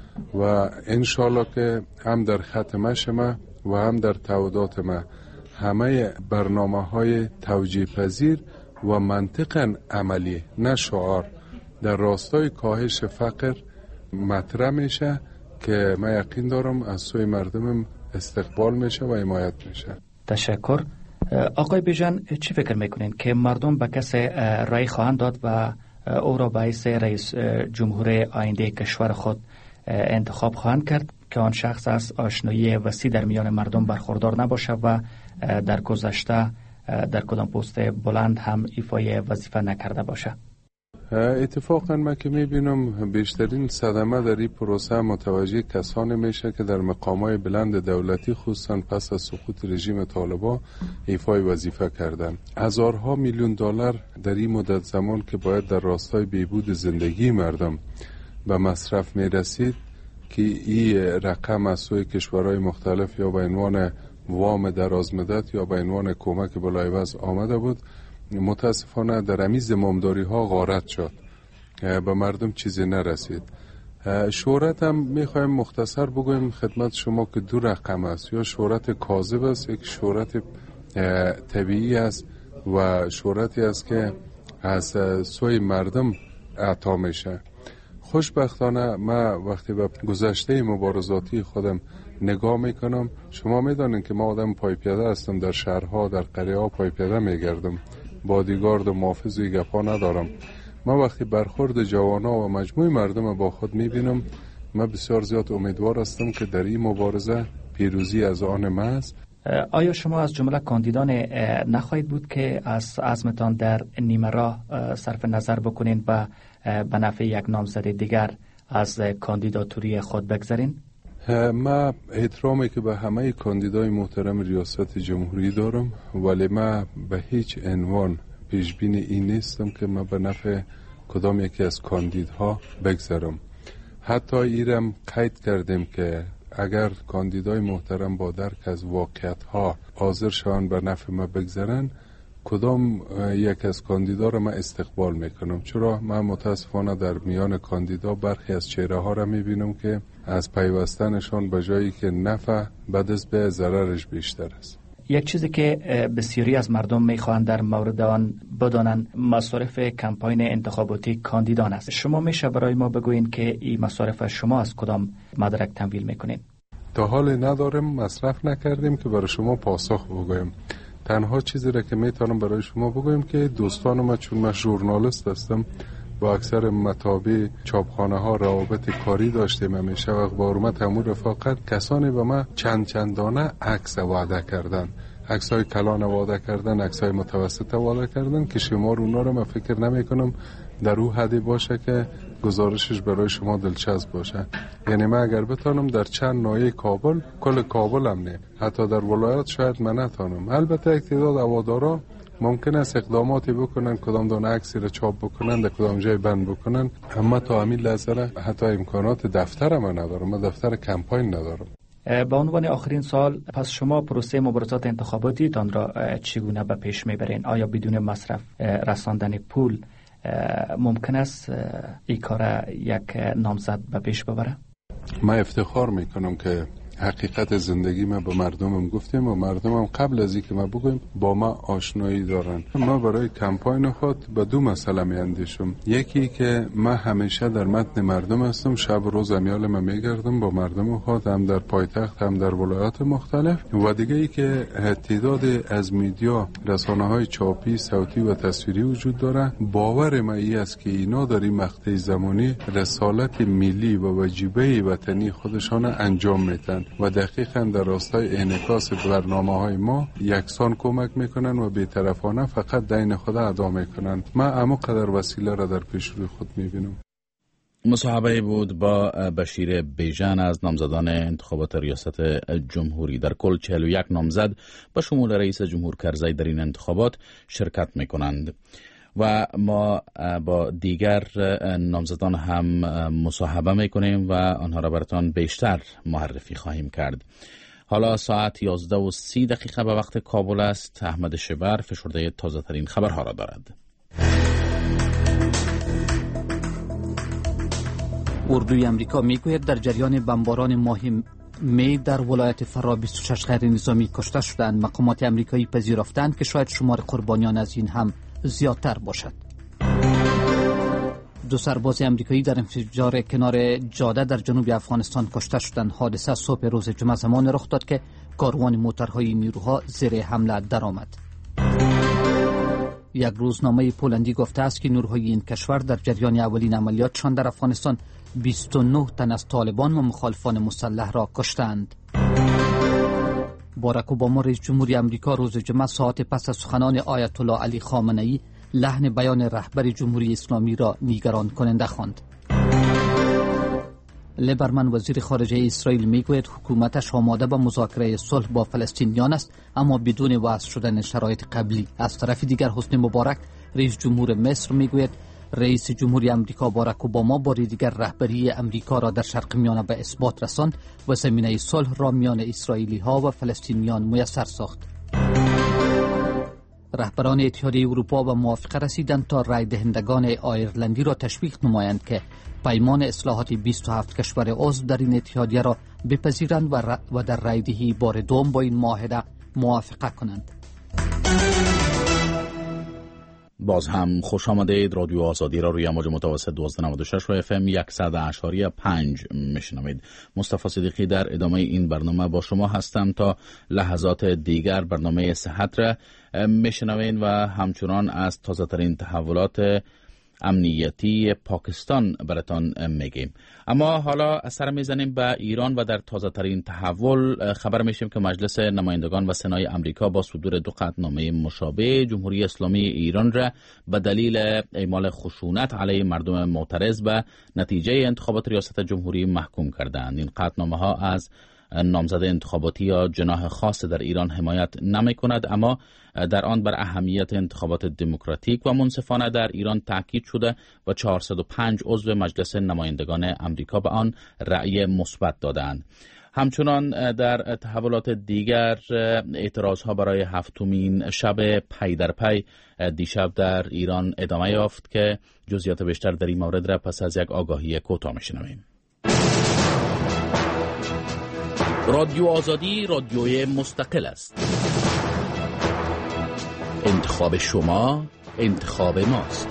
E: و انشالله که هم در خط مشی ما و هم در تعهدات ما همه برنامه های توجیه پذیر و منطقاً عملی، نه شعار، در راستای کاهش فقر مطرح میشه که من یقین دارم از سوی مردمم استقبال میشه و حمایت میشه.
H: تشکر. آقای بیژن، چی فکر میکنین که مردم به کسی رای خواهند داد و او را باعث رئیس جمهور آینده کشور خود انتخاب خواهند کرد که آن شخص از آشنایی وسیع در میان مردم برخوردار نباشه و در گذشته در کدام پست بلند هم ایفای وظیفه نکرده باشه؟
E: اتفاقا من که میبینم بیشترین صدمه در این پروسه متوجه کسانی میشه که در مقامات بلند دولتی خصوصا پس از سقوط رژیم طالبان ایفای وظیفه کردن. هزارها میلیون دلار در این مدت زمان که باید در راستای بهبود زندگی مردم به مصرف میرسید که این رقم از سوی کشورهای مختلف یا به عنوان وام دراز مدت یا به عنوان کمک بلایوز آمده بود، متاسفانه در امی زمامداری ها غارت شد، به مردم چیزی نرسید. شهرت هم میخوایم مختصر بگویم خدمت شما که دو رقم است، یا شهرت کاذب است، یک شهرت طبیعی است و شهرتی است که از سوی مردم عطا میشه. خوشبختانه ما وقتی به گذشته مبارزاتی خودم نگاه میکنم، شما میدانید که ما آدم پای پیاده هستم، در شهرها در قریه ها پای پیاده میگردم، بادیگارد و محافظ و گپا ندارم. ما وقتی برخورد جوانا و مجموع مردم با خود میبینم، من بسیار زیاد امیدوار هستم که در این مبارزه پیروزی از آن ما است.
H: آیا شما از جمله کاندیدان نخواهید بود که از عزمتان در نیمه راه صرف نظر بکنین و به نفع یک نامزد دیگر از کاندیداتوری خود بگذارین؟
E: ما احترامی که به همه کاندیدای محترم ریاست جمهوری دارم، ولی ما به هیچ عنوان پیشبینی این نیستم که ما به نفع کدام یکی از کاندیدها بگذارم. حتی ایرم قید کردیم که اگر کاندیدای محترم با درک از واقعیت ها حاضر شوند به نفع ما بگذارن، کدام یک از کاندیدا را من استقبال میکنم، چرا من متاسفانه در میان کاندیدا برخی از چهره ها را میبینم که از پیوستنشان به جایی که نفع بعد از به ضررش بیشتر است.
H: یک چیزی که بسیاری از مردم میخواهند در مورد آن بدانند مصارف کمپاین انتخاباتی کاندیدان است. شما میشه برای ما بگوین که این مصارف شما از کدام مدرک تمویل میکنین؟
E: تا حال ندارم، مصرف نکردیم که برای شما پاسخ بگویم. تنها چیزی را که میتونم برای شما بگویم که دوستان ما، چون من ژورنالیست هستم با اکثر مطابع چاپخانه ها روابط کاری داشتیم، همیشه وقت با حرمت همون رفاقت کسانی به ما چند چندانه عکس وعده کردن، عکس های کلان وعده کردن، عکس های متوسط وعده کردن که شما رو اونا رو من فکر نمی کنم در او حدی باشه که گزارشش برای شما دلچسب باشه. یعنی من اگر بتانم در چند ناحیه کابل، کل کابل هم نه، حتی در ولایات شاید من نتانم. البته یک تعداد هوادارا ممکن است اقداماتی بکنن، کدام دونه عکسی را چاپ بکنن، در کدام جای بند بکنن، اما تا همین لحظه حتی امکانات دفتر من ندارم، من دفتر کمپاین ندارم.
H: به عنوان آخرین سال، پس شما پروسه مبارزات انتخاباتی تان را چگونه به پیش میبرین؟ آیا بدون مصرف رساندن پول ممکن است این کار یک نامزد به پیش ببره؟
E: من افتخار میکنم که حقیقت زندگی ما به مردمم گفتیم و مردمم قبل از اینکه ما بگویم با ما آشنایی دارن. ما برای کمپاین خود به دو مسئله می اندیشم. یکی که ما همیشه در متن مردم هستم، شب روز امیال ما میگردم با مردم خود، هم در پایتخت هم در ولایات مختلف. و دیگه ای که تعداد از میدیا، رسانه های چاپی، صوتی و تصویری وجود داره. باور ما ای است که اینا در این مقطع زمانی رسالت ملی و واجبه وطنی خودشان انجام میدن و دقیقاً در راستای انعکاس برنامه‌های ما یکسان کمک میکنن و بی‌طرفانه فقط دین خود ادا میکنن. ما اما قدر وسیله را در پیش روی خود میبینم.
A: مصاحبه بود با بشیر بیژن از نامزدان انتخابات ریاست جمهوری. در کل چهل و یک نامزد به شمول رئیس جمهور کرزی در این انتخابات شرکت میکنند و ما با دیگر نامزدان هم مصاحبه میکنیم و آنها را براتان بیشتر معرفی خواهیم کرد. حالا ساعت یازده و سی دقیقه به وقت کابل است. احمد شبر فشرده تازه ترین خبرها را دارد.
D: اردوی امریکا میگوید در جریان بمباران ماه می در ولایت فرا بیست و شش غیر نظامی کشته شدند. مقامات امریکایی پذیرفتند که شاید شمار قربانیان از این هم زیادتر باشد. دو سرباز امریکایی در انفجار کنار جاده در جنوب افغانستان کشته شدند. حادثه صبح روز جمعه زمان رخ داد که کاروان موترهای نیروها زیر حمله درآمد. یک روزنامه پولندی گفته است که نیروهای این کشور در جریان اولین عملیاتشان در افغانستان بیست و نه تن از طالبان و مخالفان مسلح را کشتند. باراک اوباما رئیس جمهوری آمریکا روز جمعه ساعت پس از سخنان آیت الله علی خامنه ای لحن بیان رهبر جمهوری اسلامی را نیگران کننده خواند. لیبرمن وزیر خارجه اسرائیل میگوید حکومتش آماده به مذاکره صلح با فلسطینیان است، اما بدون وضع شدن شرایط قبلی. از طرف دیگر حسنی مبارک رئیس جمهور مصر میگوید رئیس جمهوری آمریکا باراک اوباما بار دیگر رهبری آمریکا را در شرق میانه به اثبات رساند و زمینه صلح را میان اسرائیلی ها و فلسطینیان میسر ساخت. رهبران اتحادیه اروپا به موافقه رسیدند تا رای دهندگان آیرلندی را تشویق نمایند که پیمان اصلاحات بیست و هفت کشور عضو در این اتحادیه را بپذیرند و, و در رای دهی بار دوم با این معاهده موافقه کنند.
A: باز هم خوش آمدید. رادیو آزادی را روی امواج متوسط دویست و نود و شش و اف ام صد و پنج میشنوید. مصطفی صدیقی در ادامه این برنامه با شما هستم تا لحظات دیگر. برنامه صحت را میشنوید و همچنان از تازه ترین تحولات امنیتی پاکستان براتان میگیم. اما حالا سر میزنیم به ایران و در تازه ترین تحول خبر میشیم که مجلس نمایندگان و سنای امریکا با صدور دو قطعنامه مشابه جمهوری اسلامی ایران را به دلیل اعمال خشونت علیه مردم معترض به نتیجه انتخابات ریاست جمهوری محکوم کردند. این قطعنامه ها از نامزد انتخاباتی یا جناح خاص در ایران حمایت نمی کند، اما در آن بر اهمیت انتخابات دموکراتیک و منصفانه در ایران تاکید شده و چهارصد و پنج عضو مجلس نمایندگان امریکا به آن رأی مثبت دادند. همچنان در تحولات دیگر اعتراضها برای هفتمین شب پی در پی دیشب در ایران ادامه یافت که جزئیات بیشتر در این مورد را پس از یک آگاهی کوتاه میشنویم. رادیو آزادی رادیوی مستقل است. انتخاب شما انتخاب ماست.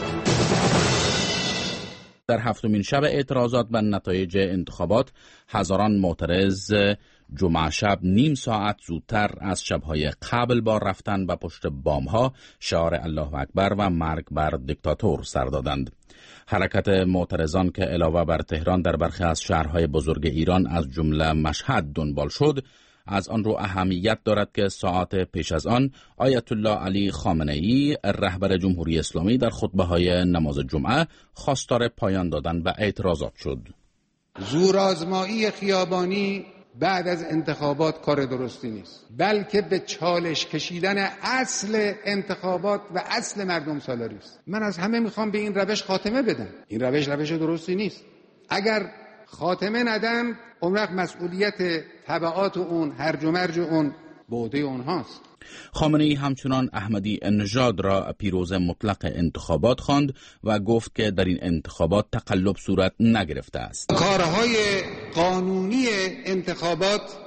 A: در هفتمین شب اعتراضات بر نتایج انتخابات هزاران معترض جمعه شب نیم ساعت زودتر از شبهای قبل با رفتن به پشت بامها شعار الله اکبر و مرگ بر دیکتاتور سر دادند. حرکت معترضان که علاوه بر تهران در برخی از شهرهای بزرگ ایران از جمله مشهد دنبال شد، از آن رو اهمیت دارد که ساعت پیش از آن آیت الله علی خامنه ای رهبر جمهوری اسلامی در خطبه های نماز جمعه خواستار پایان دادن به اعتراضات شد.
I: زورآزمایی خیابانی بعد از انتخابات کار درستی نیست، بلکه به چالش کشیدن اصل انتخابات و اصل مردم سالاری است. من از همه میخوام به این روش خاتمه بدم. این روش روش درستی نیست. اگر خاتمه ندم، اون وقت مسئولیت تبعات اون، هرج و مرج اون به عهده اونهاست.
A: خامنه ای همچنان احمدی نژاد را پیروز مطلق انتخابات خواند و گفت که در این انتخابات تقلب صورت نگرفته است.
I: کارهای قانونی انتخابات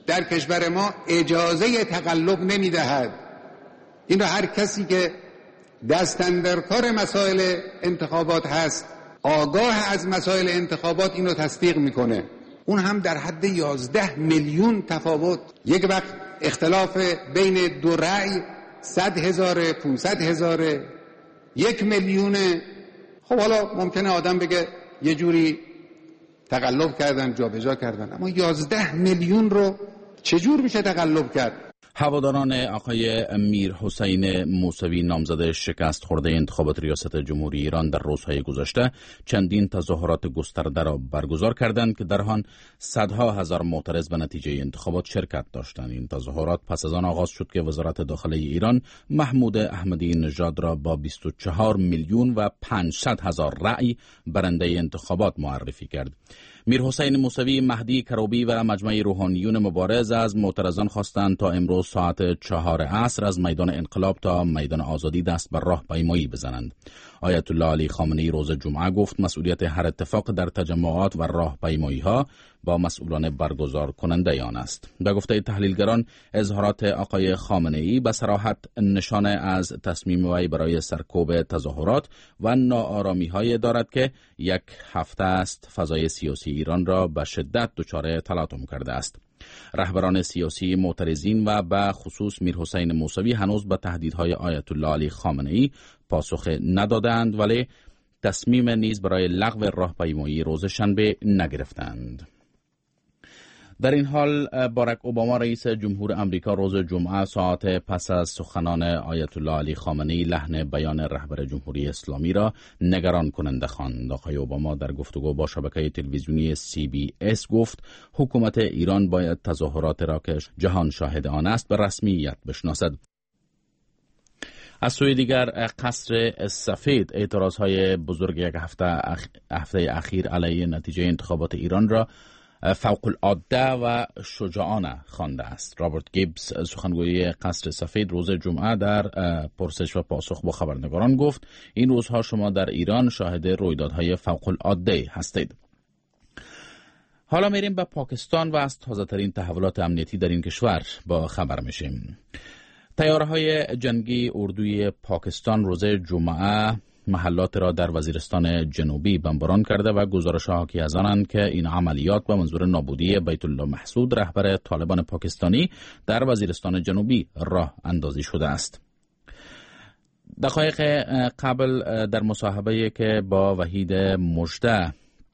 I: در کشور ما اجازه تقلب نمیدهد. این را هر کسی که دست اندر کار مسائل انتخابات هست، آگاه از مسائل انتخابات، اینو تصدیق میکنه. اون هم در حد یازده میلیون تفاوت. یک وقت اختلاف بین دو رأی صد هزار، پونصد هزار، یک میلیونه. خب حالا ممکنه آدم بگه یه جوری تقلب کردن، جابجا کردن، اما یازده میلیون رو چجور میشه تقلب کرد؟
A: هواداران آقای میر حسین موسوی نامزد شکست خورده انتخابات ریاست جمهوری ایران در روزهای گذشته چندین تظاهرات گسترده را برگزار کردند که در آن صدها هزار معترض به نتیجه انتخابات شرکت داشتند. این تظاهرات پس از آن آغاز شد که وزارت داخله ایران محمود احمدی نژاد را با بیست و چهار میلیون و پانصد هزار رأی برنده انتخابات معرفی کرد. میر حسین موسوی، مهدی کروبی و مجمع روحانیون مبارز از معترضان خواستند تا امروز ساعت چهار عصر از میدان انقلاب تا میدان آزادی دست بر راهپیمایی بزنند. آیت الله علی خامنه‌ای روز جمعه گفت مسئولیت هر اتفاق در تجمعات و راهپیمایی‌ها با مسئولان برگزار کننده آن است. به گفته تحلیلگران، اظهارات آقای خامنه‌ای به صراحت نشانه از تصمیم وی برای سرکوب تظاهرات و ناآرامی‌های دارد که یک هفته است فضای سیاسی ایران را به شدت دچار تلاطم کرده است. رهبران سیاسی معترضین و به خصوص میر حسین موسوی هنوز به تهدیدهای آیت الله علی خامنه‌ای پاسخ ندادند، ولی تصمیم نیز برای لغو راهپیمایی روز شنبه نگرفتند. در این حال باراک اوباما رئیس جمهور امریکا روز جمعه ساعت پس از سخنان آیت الله علی خامنه‌ای لحن بیان رهبر جمهوری اسلامی را نگران کننده خواند. آقای اوباما در گفتگو با شبکه تلویزیونی سی بی اس گفت حکومت ایران باید تظاهرات را که جهان شاهد آن است به رسمیت بشناسد. از سوی دیگر قصر سفید اعتراضهای بزرگ یک هفته, اخ... هفته اخیر علیه نتیجه انتخابات ایران را فوق العاده و شجاعانه خوانده است. رابرت گیبز، سخنگوی قصر سفید، روز جمعه در پرسش و پاسخ با خبرنگاران گفت این روزها شما در ایران شاهد رویدادهای فوق العاده هستید. حالا میریم به پاکستان و از تازه ترین تحولات امنیتی در این کشور با خبر میشیم. طیاره‌های جنگی اردوی پاکستان روز جمعه محلات را در وزیرستان جنوبی بمباران کرده و گزارش حاکی از آنند که این عملیات به منظور نابودی بیت الله محسود، رهبر طالبان پاکستانی، در وزیرستان جنوبی راه اندازی شده است. دقایق قبل در مصاحبه‌ای که با وحید مژده،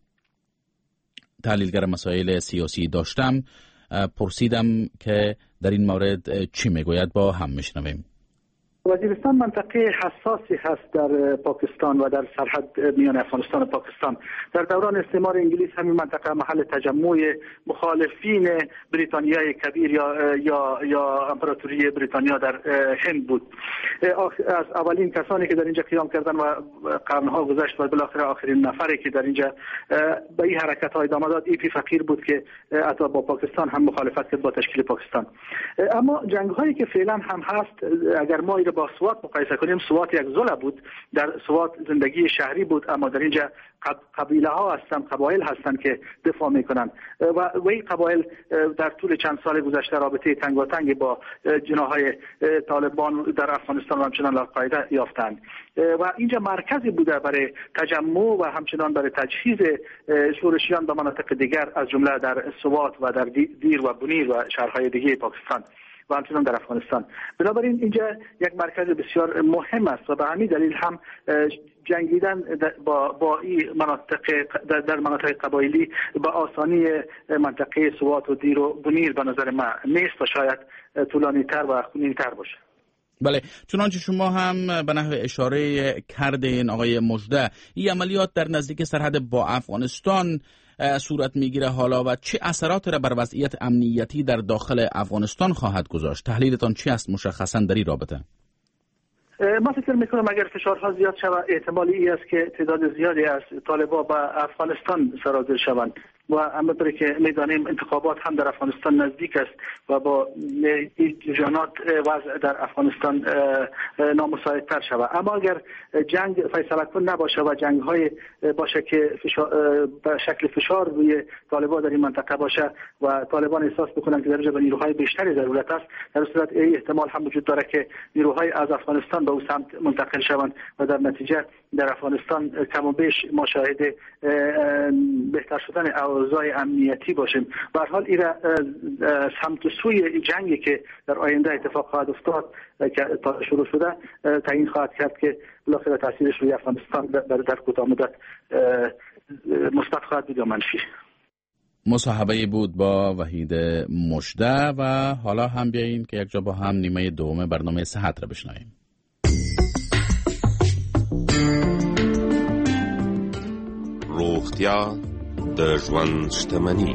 A: تحلیلگر مسائل سیاسی، داشتم، پرسیدم که در این مورد چی میگوید. با هم میشنویم.
J: وزیرستان منطقه حساسی هست در پاکستان و در سرحد میان افغانستان و پاکستان. در دوران استعمار انگلیس همین منطقه محل تجمع مخالفین بریتانیای کبیر یا یا یا امپراتوری بریتانیا در هند بود. از اولین کسانی که در اینجا قیام کردن و قرنها گذشت و بالاخره آخرین نفری که در اینجا به این حرکت ها ادامه داد، ایپی فقیر بود که حتی با پاکستان هم مخالفت کرد با تشکیل پاکستان. اما جنگ هایی که فعلا هم هست، اگر ما با سوات مقایسه کنیم، سوات یک ضلع بود. در سوات زندگی شهری بود، اما در اینجا قبیله ها هستن، قبایل هستن که دفاع میکنن و وی قبایل در طول چند سال گذشته رابطه تنگاتنگ با جناحهای طالبان در افغانستان و همچنان القاعده یافتند و اینجا مرکزی بوده برای تجمع و همچنان برای تجهیز شورشیان به مناطق دیگر، از جمله در سوات و در دیر و بنیر و شهرهای دیگه پاکستان و همچنان در افغانستان. بنابراین اینجا یک مرکز بسیار مهم است و به همین دلیل هم جنگیدن با با این مناطق در, در مناطق قبایلی به آسانی منطقه سوات و دیر و بنیر به نظر من نیست و شاید طولانی تر و خونین تر باشه.
A: بله، چنانچه شما هم به نحو اشاره کردین آقای مژده، این عملیات در نزدیک سرحد با افغانستان صورت میگیره حالا و چه اثرات را بر وضعیت امنیتی در داخل افغانستان خواهد گذاشت؟ تحلیلتان چی است مشخصا در این رابطه؟
J: ما فکر میکنم اگر فشارها زیاد شود، احتمالی ای است که تعداد زیادی از طالبان به افغانستان سرازیر شوند و همونطور که میدانیم انتخابات هم در افغانستان نزدیک است و با این جانات وضع در افغانستان نامساعدتر شود. اما اگر جنگ فیصله کن نباشه و جنگ های باشه که به شکل فشار روی طالبان در این منطقه باشه و طالبان احساس بکنن که در به نیروهای بیشتری ضرورت است، در صورت این احتمال هم وجود داره که نیروهای از افغانستان به اون سمت منتقل شوند و در نتیجه در افغانستان کم و بیش ما شاهد بهتر شدن اوضاع امنیتی باشیم. به هر حال این سمت سوی جنگی که در آینده اتفاق خواهد افتاد که تا شروع شده تعیین خواهد کرد که بالاخره تاثیرش روی افغانستان در کوتاه مدت مثبت خواهد بود یا منفی.
A: مصاحبه بود با وحید مژده و حالا هم بیاییم که یک جا با هم نیمه دوم برنامه صحت را بشنویم.
K: روغتیا د ژوند شتمني.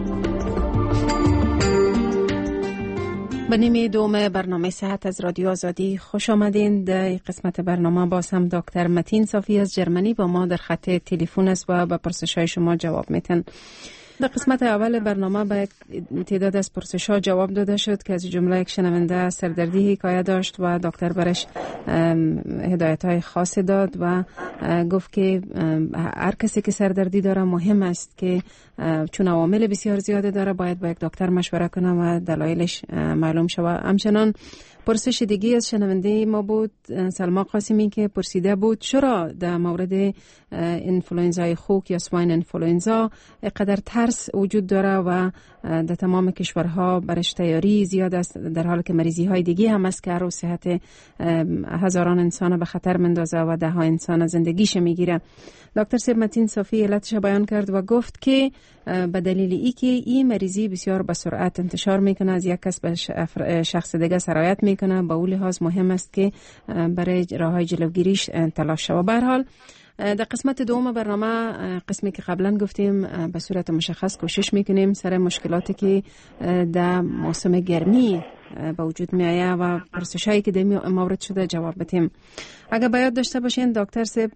L: به نیمه دوم برنامه صحت از رادیو آزادی خوش آمدین. در قسمت برنامه باز هم دکتر متین صافی از جرمنی با ما در خط تلفن است و به پرسش‌های شما جواب میتن. در قسمت اول برنامه به تعداد از پرسش‌ها جواب داده شد که از جمله یک شنونده سردردی حکایت داشت و دکتر برش هدایت‌های خاصی داد و گفت که هر کسی که سردردی داره مهم است که چون عوامل بسیار زیاده داره باید با یک دکتر مشوره کنه و دلایلش معلوم شود. همچنان پرسش دیگه از شنونده ما بود سلما قاسمی که پرسیده بود چرا در مورد انفلوئنزای خوک یا سواین انفلوئنزا قدر ترس وجود داره و در تمام کشورها برش تیاری زیاد است، در حالی که مریضی های دیگه هم است که هر روز صحت هزاران انسان به خطر مندازه و ده ها انسان زندگیش میگیره. دکتر سیب متین صافی علتش بیان کرد و گفت که به دلیل ای که این مریضی بسیار به سرعت انتشار میکنه، از یک کس به شخص دیگه سرایت میکنه، به اون لحاظ مهم است که برای راههای جلوگیریش تلاش شود. به هر حال در قسمت دوم برنامه، قسمی که قبلا گفتیم، به صورت مشخص کوشش میکنیم سر مشکلاتی که در موسم گرمی به وجود میآید و پرسشایی که در مورد شده جواب بدیم. اگر باید داشته باشین دکتر صاحب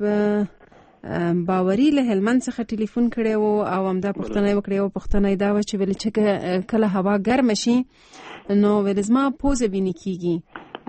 L: باوری له هلمند څخه ټلیفون کړي وو او همدا پوښتنه وکړي او پوښتنه دا و چې ولې چې کله هوا ګرم شي نو ولې زما پوزه ویني کیږي.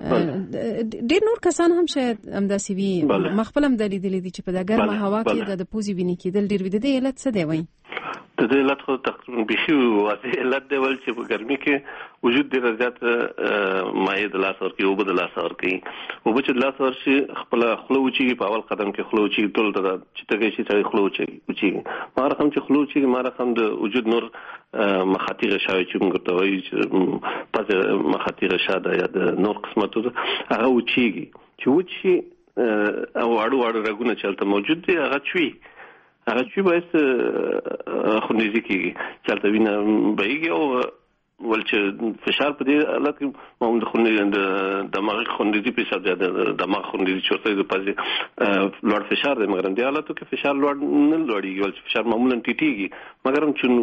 L: ډېر نور کسان هم شاید همداسې وي. ما خپل هم دلیدلې دي چې په دا ګرمه هوا کې د پوزې ویني کېدل ډېر وي. د دې علت څه دی وایي؟
M: د دې علت خو تقریبا بیخي واضح علت دی ول چې په ګرمي کې وجود ډېر زیات مایع د لاس ورکوي، اوبه د لاس ورکوي. اوبه چې د لاس ورشي خپله خوله وچېږي، په اول قدم کې خوله وچېږي، ټول ته چې تږی شي سړی خوله وچېږي. ما رقم چې خوله وچېږي ما رقم د وجود نور مخاطي غشاوې چې موږ ورته وایي چې پزې مخاطي غشا ده یا د نور قسمتو هغه وچېږي. چې وچ شي او واړه واړه رګونه چې هلته موجود دي هغه چوي هغه چوي باعث خونریزي کېږي چې هلته وینه بهیږي او ول چې فشار په دې حالت کې معمولا د خونریزي د دماغي خونریزي په حساب د دماغ خونریزي چورته د پازي لوړ فشار دی، مګر د حالتو کې فشار لوړ نه لوړیږي، ول فشار معمولا ټیټیږي، مګر هم چې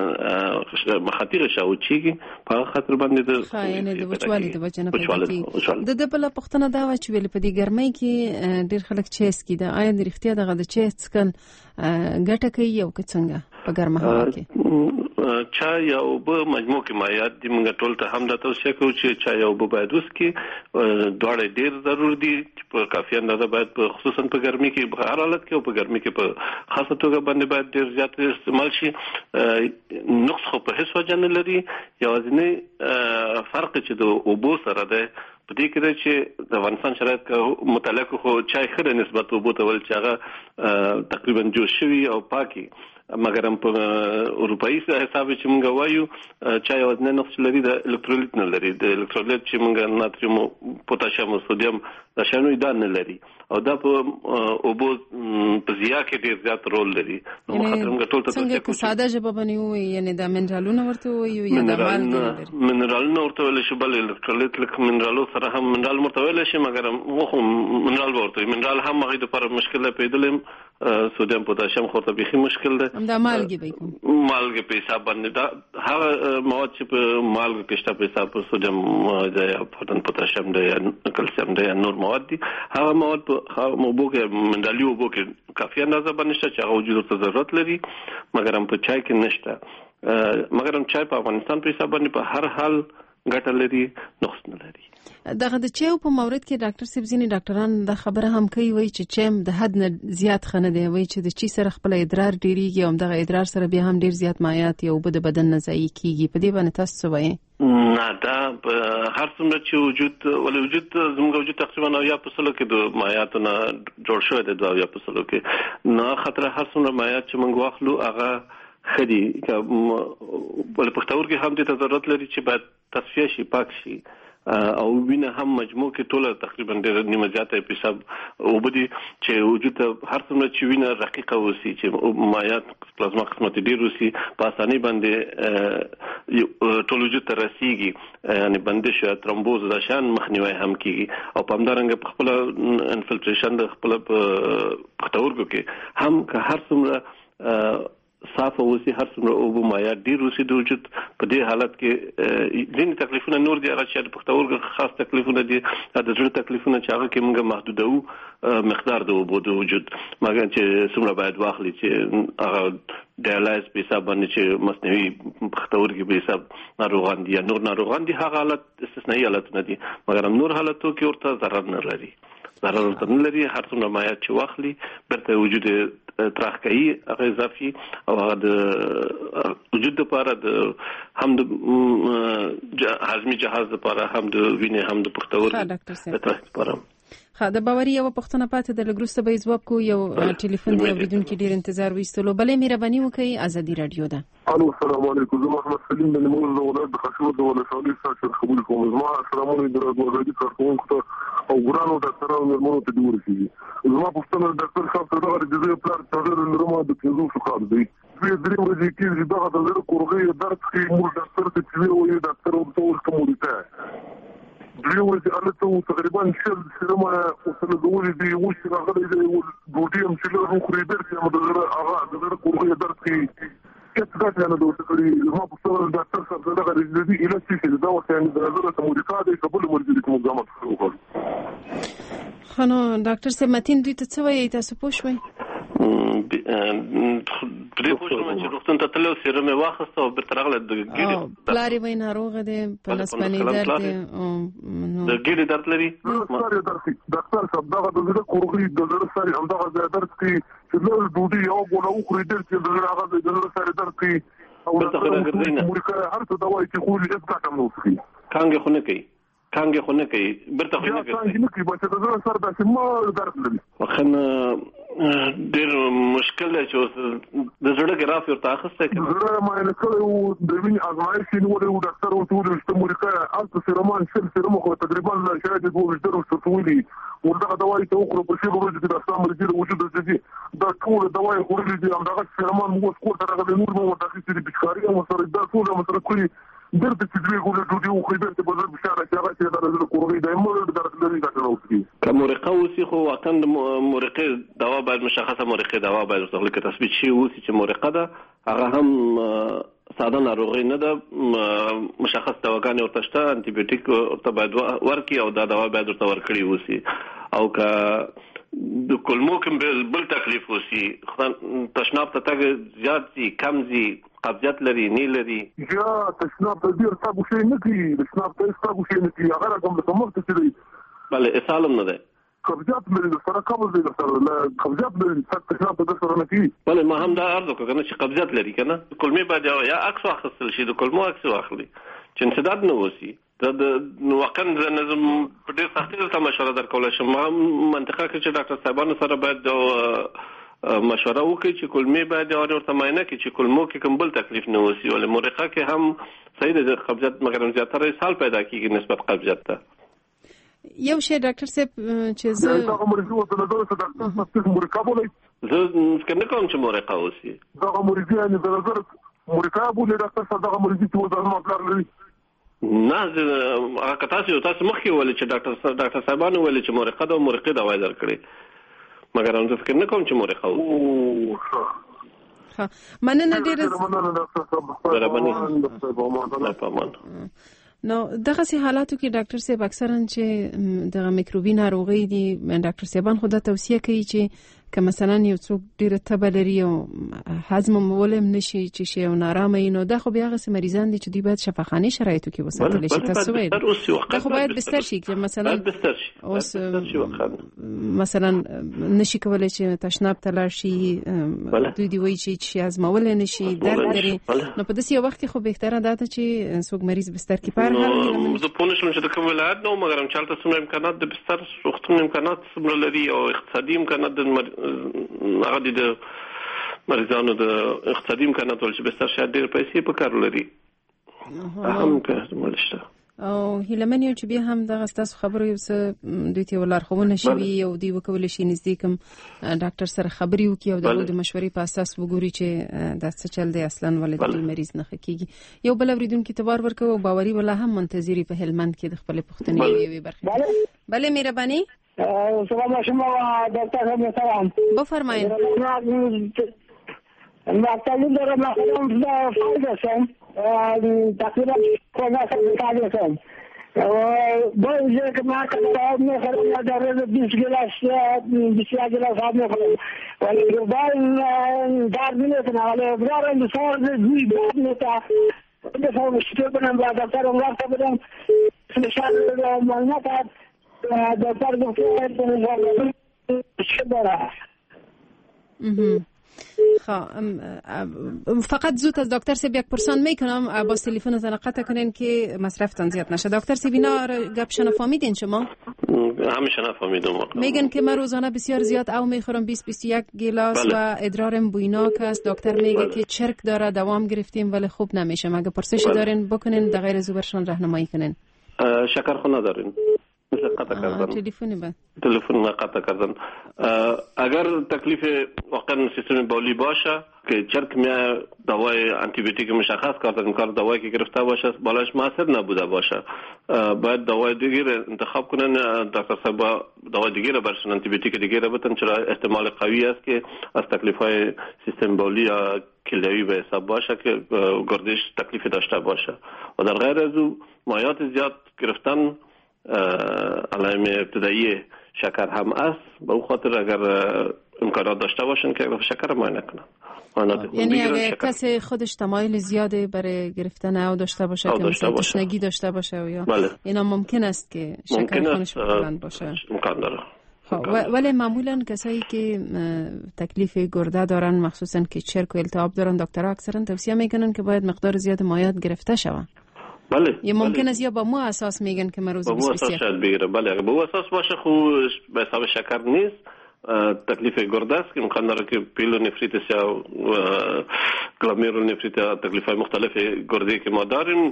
M: مخاطر شاو چیږي په خاطر باندې د
L: خاینه د وچوالي د وجنه په دې د د بل پختنه دا و چې ویل په دې ګرمۍ کې ډېر خلک چیس کې دا آیا د اختیار دغه د چیس څکل ګټه کوي او که څنګه په ګرمه هوا کې
M: چای او به مجموع کې مایعات دي. موږ ټول ته هم دا توصیه کوو چې چای او به باید وڅښي، دواړه ډېر ضرور دي چې په کافي اندازه باید خصوصا په ګرمۍ کې په هر حالت کې او په ګرمۍ کې په خاصه توګه باندې باید ډېر زیات استعمال شي. نقص خو په هیڅ وجه نه لري، یوازینی فرق چې د اوبو سره ده په دې کې چې د افغانستان شرایط متعلق خو چای خره نسبت اوبو ته ول چې هغه تقریبا جوش شوي او پاکي، مګر هم په اروپایي حساب چې موږ وایو چای وزن نقص لري، د الکترولیت نه لري. د الکترولیت چې موږ ناتریوم، پوتاشیم او سودیم دا شانو دا نه لري او دا په اوبو په ضیا کې ډېر زیات رول لري. نو خاطر موږ ټول ته
L: څنګه که ساده ژبه باندې وایي، یعنی دا منرالونه ورته وایي یا د مالګې
M: منرالونه ورته ویل شي، بل الکترولیت لکه منرالو سره هم منرال مرته ویل شي، مګر مخه منرال ورته منرال هم هغه د پر مشکل پیدا لیم. سودیم پوتاشیم خو ته بيخي مشکل ده.
L: هم د مالګې به کوم
M: مال مالګه په حساب باندې دا هغه مواد چې په مالګه کې شته په حساب په سوډیم دی یا پوتاشیم دی یا کلسیم دی یا نور مواد دي هغه مواد په اوبو کې منرالي اوبو کې کافي اندازه باندې شته چې هغه وجود ته ضرورت لري مګر هم په چای کې نشته مګر هم چای په افغانستان په حساب باندې په هر حال ګټه لري نقص نه لري.
L: دغه د چای په مورد کې ډاکټر صاحب ځینې ډاکټران د خبره هم کوي وایي چې چای د حد نه زیات خنه دی وایي چې د چای سره خپل ادرار ډیریږي او دغه ادرار سره بیا هم ډیر زیات مایعات یا اوبه د بدن نه ضایع کیږي. په دې باندې تاسو څه وایي؟
M: نه دا هر څومره چې وجود ولې وجود زموږ وجود تقریبا یا په سلو کې د مایعاتو نه جوړ شوی دی دوه یا په سلو کې نه خطر هر څومره مایعات چې موږ واخلو هغه خدي ول پښتورګي هم د ضرورت لري چې باید تصفیه شي پاک شي او وینه هم مجموع کې ټوله تقریبا ډېر نیمه زیاته په حساب وبدي چې وجود هر څومره چې وینه رقیقه وسی چې مایعات پلازما قسمت ډېر وسی په اساني باندې ټول وجود ته رسیږي یعنی بندش یا ترومبوز د شان مخنیوي هم کیږي او په همدارنګه په خپل انفلټریشن د خپل پښتورګو کې هم که هر څومره صاف اوسي هر څومره اوبو مایعات ډیر اوسي د وجود په دې حالت کې ځینې تکلیفونه نور دي هغه چې د پښتورګو خاص تکلیفونه دي د زړه تکلیفونه چې هغه کې موږ محدودو مقدار د اوبو د وجود مګر چې څومره باید واخلي چې هغه ډایلایز په حساب باندې چې مصنوعي پښتورګي په حساب ناروغان دي یا نور ناروغان دي هغه حالت استثنایی حالتونه دي مګر نور حالتو کې ورته ضرر نه لري ضرر ورته نه لري هر څومره مایعات چې واخلي برته وجود تراخکایی هغه اضافي او هغه د وجود لپاره د هم د هضمي جهاز لپاره هم د وینې هم د پښتورګو لپاره.
L: ها د باوري یو پښتنه پاتې د لګروسته به ځواب کو یو ټلیفون دی اوریدونکو ډیر انتظار وستلو بلې مهرباني وکړئ ازادي رادیو ده.
N: الو السلام علیکم زه محمد سلیم د نمو د ولادت د خشوع د ولسوالۍ څخه خبرې کوم. زما السلام علیکم د ازادي کارکونکو ته او ګرانو ډاکټرانو مرمنو ته دی ورسیږي. زما پښتنه ډاکټر صاحب ته دغه د دې پلان تاسو لرمه د پنځو شو کار دی په درې ورځې کې چې دغه د زړه کورغې درد کې مور ډاکټر ته چې وایي ډاکټر ورته ورکومورته درې ورځې الته تقریبا شل سلمه وصل دولي دی وش راغلي دی ډوډۍ هم چې له خوري درته هم د زړه هغه د زړه کورغې درد کې کله دا نه دوه کړي زما پښتنه ډاکټر صاحب دغه د دې الاسټي چې دا وخت یې د زړه کومورته دی قبول مرګ کوم ځامت وکړ.
L: خنو ډاکټر صاحب متین دوی ته څه وایي تاسو پوښوي؟
M: پرې پوښتنه چې روغتون ته تلو سیروم واخسته او بیرته راغله د ګیډې
L: پلاری وای ناروغه دی په نسباني درد دی
M: د ګیډې درد لري
N: ډاکټر صاحب دغه د زړه کورغې د زړه سره هم دغه درد کې چې له ډوډۍ یو غوړه وخوري درد چې د زړه هغه د زړه سره درد کې او مرکه هر څه دوايي چې خو یې څه کم نو څه
M: کانګه خونه کوي کانګه خونه کوي برته خونه کوي
N: کانګه نه کوي چې د زړه سره د سیمه درد لري
M: وخنه ډېر مشکل دی چې د زړه ګراف ورته اخسته
N: کوي زړه ما نه کړو د وینې ازمایښت نیولې و ډاکټر ورته وویل چې مرکه الته سیرومان شل سیروم خو تقریبا لا شاید دوه وشتر ورته ورته دوايي ته وخورو په شی ورځ کې د اسلام مرګ وجود د دا ټول دوايي خورلې دي هم دغه سیرومان موږ سکول ته راغلي نور مو ورته چې د بشکاري او سره دا ټول مسره کوي درته چې دوی ګوله ډوډۍ وخوري درته په ځل بشاره چې هغه چې د زړه کورغې د مور درد لري دا راوځي
M: کوم مرقه وسی خو وطن مرقه دوا باید مشخصه مرقه دوا باید ورته کې تثبیت شي وسی چې مرقه ده هغه هم ساده ناروغي نه ده مشخص دواګانې ورته شته انټي بیوټیک ورته باید ورکړي او دا دوا باید ورته ورکړي وسی او که د کولمو کوم بل تکلیف وسی تشناب ته تګ زیات دي کم دي قبضیت لري نه لري
N: یا تشناب ته ډیر تاسو شي نه کی تشناب ته تاسو شي نه کی هغه کوم څه مخ ته دي
M: بله اسالم نه ده
N: قبضیت لري سره قبض دي سره قبضیت لري تشناب ته سره نه کی
M: بله ما هم دا ارزو کنه چې قبضیت لري کنه کلمې باید یا عکس واخستل شي د کلمو عکس واخلي چې انسداد نه وسی دا د وقن نظم په ډیر سختۍ سره مشوره درکول شم منطقه کې چې ډاکټر صاحبانو سره باید مشوره وکړي چې کلمې باید ورته معاینه کړي چې کلمو کې کوم بل تکلیف نه وسی ولې مرقه کې هم صحیح ده قبضیت مګر زیاتره سال پیدا کیږي نسبت قبضیت ته
L: یو شی ډاکټر صاحب چې زه
N: دا مرزو ته نه دوه ډاکټر مرقه بولای
M: زه څنګه کوم چې مرقه وسی
N: دا مرزي نه درزر مرقه بولای ډاکټر صاحب دا مرزي ته ودرم خپل لري
M: نه هغه کتاسي تاسو مخکې ولې چې ډاکټر ډاکټر صاحبانو ولې چې مرقه دا مرقه دا وای درکړي مګر هم ځکه نه کوم چې مرقه
L: او ها مننه ډیر نو دغه سي حالاتو کې ډاکټر صاحب اکثرا چې دغه میکروبي ناروغي دي ډاکټر صاحبان خو دا توصیه کوي چې که مثلا یو څوک ډیره تبه لري او هضم مولم نشي چې شی او نارامه نو دا خو بیا هغه مریضان دي چې دوی باید شفاخانه شرایطو کې وساتل شي تاسو وایي دا خو باید بستر شي چې مثلا اوس مثلا نشي کولای چې تشناب تلل شي دوی دی وایي چې شی هضمول نشي درد لري نو په داسې وخت کې خو بهتره ده چې څوک مریض بستر کې پار
M: نو زه پونه شم چې د کوم ولایت نو مګر چالت څومره امکانات د بستر وختونو امکانات څومره لري او اقتصادي امکانات د هغه د مریضانو د اقتصادي امکانات ول چې بستر شاید ډېر پیسې په کار لري هم که ملشته
L: او هیلمنیو چې بیا هم دغه ستاسو خبرو یو څه دوی ته ولارښوونه شوي او دوی وکولی شي نږدې کوم ډاکټر سره خبرې وکړي او د مشورې په اساس وګوري چې دا څه چل دی اصلا ولې د مریض نه ښه کېږي یو بل اورېدونکي ته بار ورکوو او باوري ولا هم منتظرې په هلمند کې د خپلې پوښتنې یوې برخې بله مهرباني
O: سلام شما دکتر صاحب سلام
L: بفرمایید
O: معتقد دارم مثلا فرض هستم تقریبا پانزده سال هستم با اینکه که من آب میخورم در روز بیست گلاس بیست یک گلاس آب میخورم ولی روبای درد نمیکنه ولی برای انتصار دوی درد میتا دفعه مشکل کنم و دکتر اون وقت بدم نشان معلومات دکتر گفته مشکل داره
L: خب فقط زود از دکتر سیب یک پرسان میکنم با تلفنتون قطع کنین که مصرفتان زیاد نشه. دکتر سیب اینا گپش نفهمیدین شما؟
M: همیشه نفهمیدم.
L: میگن که من روزانه بسیار زیاد او میخورم بیست بیست و یک گلاس بله. و ادرارم بویناک است. دکتر میگه بله. که چرک داره دوام گرفتیم ولی خوب نمیشه. مگه پرسش بله. دارین بکنین در غیر زوبرشان راهنمایی کنین.
M: شکر خو ندارین. مثل قطع کردن
L: تلفنی با
M: تلفن قطع کردن اگر تکلیف واقعا سیستم بولی باشه که چرک می دوای آنتی بیوتیک مشخص کردن کار دوایی که گرفته باشه بالاش موثر نبوده باشه باید دوای دیگر انتخاب کنن دکتر صاحب دوای دیگر برشن آنتی بیوتیک دیگر بتن چرا احتمال قوی است که از تکلیف های سیستم بولی یا کلیوی به حساب باشه که گردش تکلیف داشته باشه و در غیر از او مایات زیاد گرفتن علائم ابتدایی شکر هم است به اون خاطر اگر امکانات داشته باشن که شکر معاینه کنن
L: یعنی اگر کسی خودش تمایل زیاده برای گرفتن او داشته باشه که مثلا تشنگی داشته باشه و یا
M: بله.
L: اینا ممکن است که شکر خونش بلند باشه
M: امکان داره
L: ولی معمولا کسایی که تکلیف گرده دارن مخصوصا که چرک و التهاب دارن دکترها اکثرا توصیه میکنن که باید مقدار زیاد مایعات گرفته شود.
M: بله
L: یه ممکن است یا با مو اساس میگن که من روز
M: بیست بیست با مو اساس شاید بگیره بله اگه با مو اساس باشه خو به حساب شکر نیست تکلیف گرده است که امکان داره که پیلو نفریتس یا گلامرول نفریت تکلیف های مختلف گرده که ما داریم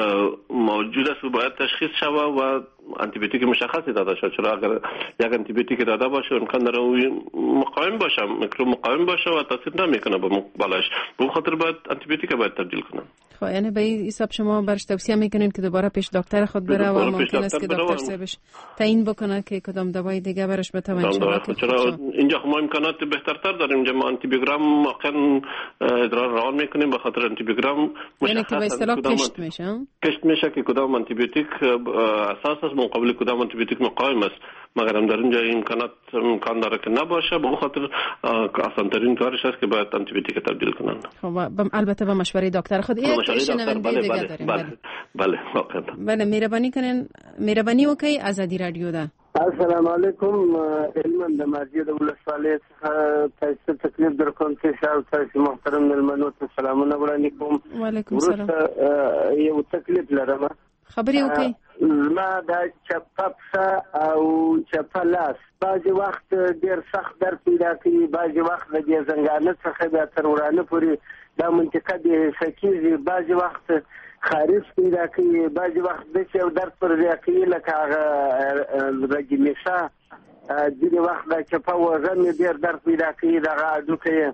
M: موجود است و باید تشخیص شود و آنتی بیوتیک مشخصی داده شد چرا اگر یک آنتی بیوتیک داده باشه امکان داره مقاوم باشه میکروب مقاوم باشه و تاثیر نمیکنه به بالش به خاطر باید آنتی بیوتیک باید تبدیل کنن.
L: خب یعنی به این حساب شما برش توصیه میکنین که دوباره پیش دکتر خود بره و ممکن است که دکتر صاحبش تعیین بکنه که کدام دوای دیگه برش بتونه
M: چرا اینجا ما امکانات بهترتر داریم اینجا ما آنتی بیوگرام واقعا ادرار روان میکنیم به خاطر آنتی بیوگرام
L: یعنی که به اصطلاح کشت میشه
M: کشت میشه که کدام آنتی بیوتیک اساس است مقابل کدام آنتی بیوتیک مقاوم است مگر هم در اینجا امکانات امکان داره که نباشه به خاطر آسان ترین کارش است که باید آنتی بیوتیک تبدیل کنن.
L: خب البته با مشوره دکتر خود یک شنونده دیگه داریم.
M: بله بله واقعا
L: بله مهربانی کنین مهربانی وکي آزادی رادیو ده.
O: السلام علیکم علما د مسجد ولسوالی تاسو تکلیف در کوم چې شاو تاسو محترم ملمنو ته سلامونه وړاندې کوم.
L: وعلیکم السلام.
O: یو تکلیف لرم.
L: خبري وکي.
O: ما دا چپپسا او چپلاس بعضی وخت ډیر سخت در پیدا کوي بعضی وخت د زنګانه څخه د ترورانه پورې دا منطقه د سکیزي بعضی وخت خارج پیدا کوي بعضی وخت د څو درد پر ځای لکه هغه رګمیشا د وخت د چپا وزن ډیر درد پیدا کوي دغه اډوکه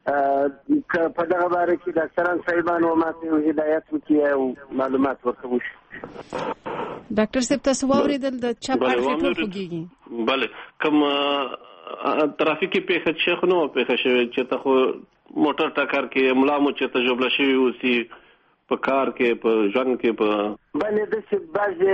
O: که په دغه باره کې د ډاکټران صاحبانو ماته هدایت وکړي او معلومات ورکوي.
L: ډاکټر صاحب تاسو واورېدل د چپ اړخ ټول خوږیږي.
M: بله کوم ترافیکي پیښه چې خو نو پیښه شوی چې ته خو موټر ټکر کې ملا مو چې تجربه شوی اوسي په کار کې په ژوند کې په
O: باندې د څه بعضې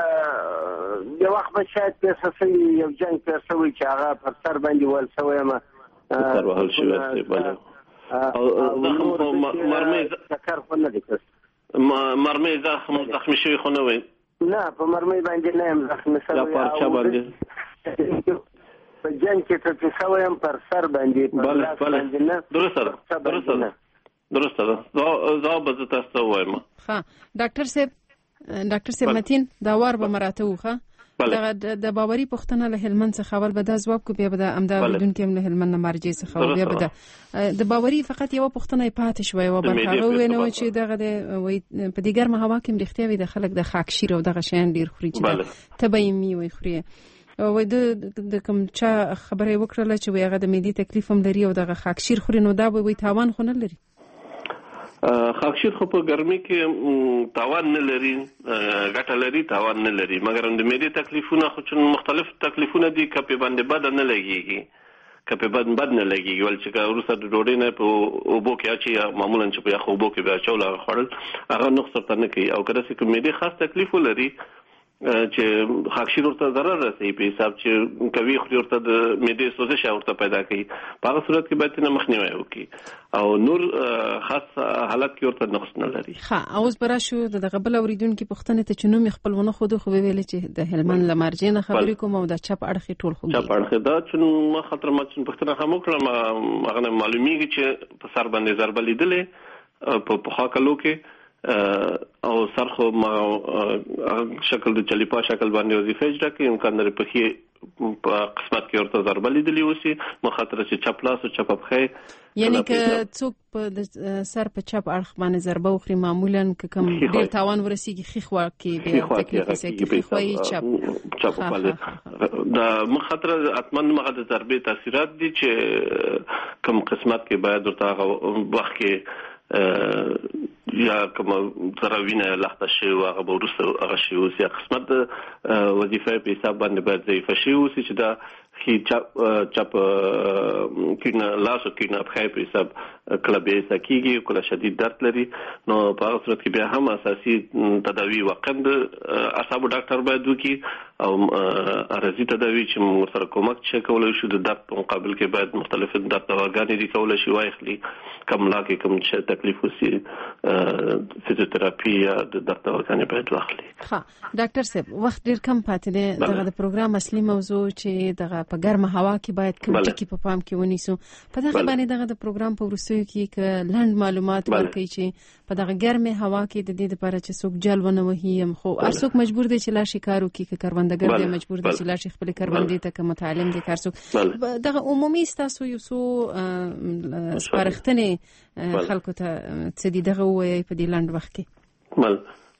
O: د وخت به شاید پیسه شوي یو جنګ پیسه شوی چې هغه پر سر باندې ول شوی یم
M: سر وهل شوی دی بله او مرمۍ
O: ټکر خو نه دی کړی
M: مرمۍ زخم زخمي شوي خو نه وي
O: نه په مرمۍ باندې نه یم زخمي شوی
M: یا پارچه باندې
O: په جنګ کې ټپي شوی یم پر سر باندې پر لاس باندې نه
M: درسته ده درسته ده درسته ده زه به زه تاسو ته ووایم
L: ښه ډاکټر صاحب ډاکټر صاحب متین دا وار به مراته وخه دغه د باوري پښتنه له هلمند څخه اول به دا ځواب کو بیا به د امدا ودونکو هم له هلمند نه مرجع څخه بیا به د باوري فقط یو پښتنه پاتې شوی و برخه وینو چې دغه د په دیګر مهوا کې مختیا وي د خلک د خاک شیر او دغه شین ډیر خوري چې تبعیمی وي خوري وای د د کوم چا خبره وکړه چې وی هغه د میدي تکلیف هم لري او دغه خاک شیر خوري نو دا به وي تاوان خو نه لري
M: خاکشیر خو په ګرمي کې تاوان نه لري ګټه لري تاوان نه لري مګر د معدې تکلیفونه خو چې مختلف تکلیفونه دي کپې باندې بد نه لګيږي کپې باندې بد نه لګيږي ول چې وروسته د ډوډۍ نه په اوبو کې اچي معمولا چې په یخو اوبو کې به اچول خوړل هغه نقص تر نه کوي او کله چې معدې خاص تکلیف ولري چې خاکشیر ورته ضرر رسي په حساب چې کوي خو ورته د معدې سوزش ورته پیدا کوي په هغه صورت کې باید نه مخنیوي وکړي او نور خاص حالت کې ورته نقص نه لري
L: ښه اوس برا شو دغه بل اوریدونکو پښتنه ته چنوم خپلونه خود خو ویل چې د هلمند لمرجې نه خبرې کوم او د چپ اړخي ټول خو
M: چپ اړخي دا چې ما خطر ما چې پښتنه هم وکړم هغه معلومیږي چې په سر باندې ضربه لیدلې په پخاکلو کې او سرخو ما شکل د چلیپا شکل باندې وظیفه اجرا کوي امکان لري په خي په قسمت کې ورته ضربه لیدلې وسی مخاطره چې چپ لاس او چپ پخې
L: یعنی که څوک په سر په چپ اړخ باندې ضربه وخوري معمولا که کوم ډیر تاوان ورسیږي خخوا کې به تکلیف وسې خوي چپ
M: چپ باندې دا مخاطره اتمن مغه د ضربې تاثیرات دي چې کوم قسمت کې باید ورته وخت کې یا کوم تراوینه لخته شي او هغه ورسره هغه شي او سیا قسمت وظیفه په حساب باندې باید ضعیف شي او چې دا خي چپ چپ کینه لاسو کینه په په حساب کلبه سکیږي کله شدید درد لري نو په هغه صورت کې بیا هم اساسي تداوی وقند اعصاب ډاکټر باید وکي او ارزي تداوی چې موږ سره کومک شي کولای شو د درد په مقابل کې باید مختلف درد دواګانې دي کولای شي واخلي کم لا کې کوم څه تکلیف وسی فزیوتراپي یا د درد دواګانې باید واخلي
L: ها ډاکټر صاحب وخت ډیر کم پاتې دی دغه د پروګرام اصلي موضوع چې دغه په ګرمه هوا کې باید کوم ټکی په پام کې ونیسو په دغه باندې دغه د پروګرام په ورسوي کې ک لاند معلومات ورکړي چې په دغه ګرمه هوا کې د دې لپاره چې څوک جل ونه وهي هم خو ارڅوک مجبور دي چې لا شکارو کې ک کروندګر دي مجبور دي چې لا شي خپل کروندې ته ک متعلم دي کارڅوک دغه عمومي تاسو یو سو سپارښتنه خلکو ته څه دي دغه وایي په دې لاند وخت کې
M: مل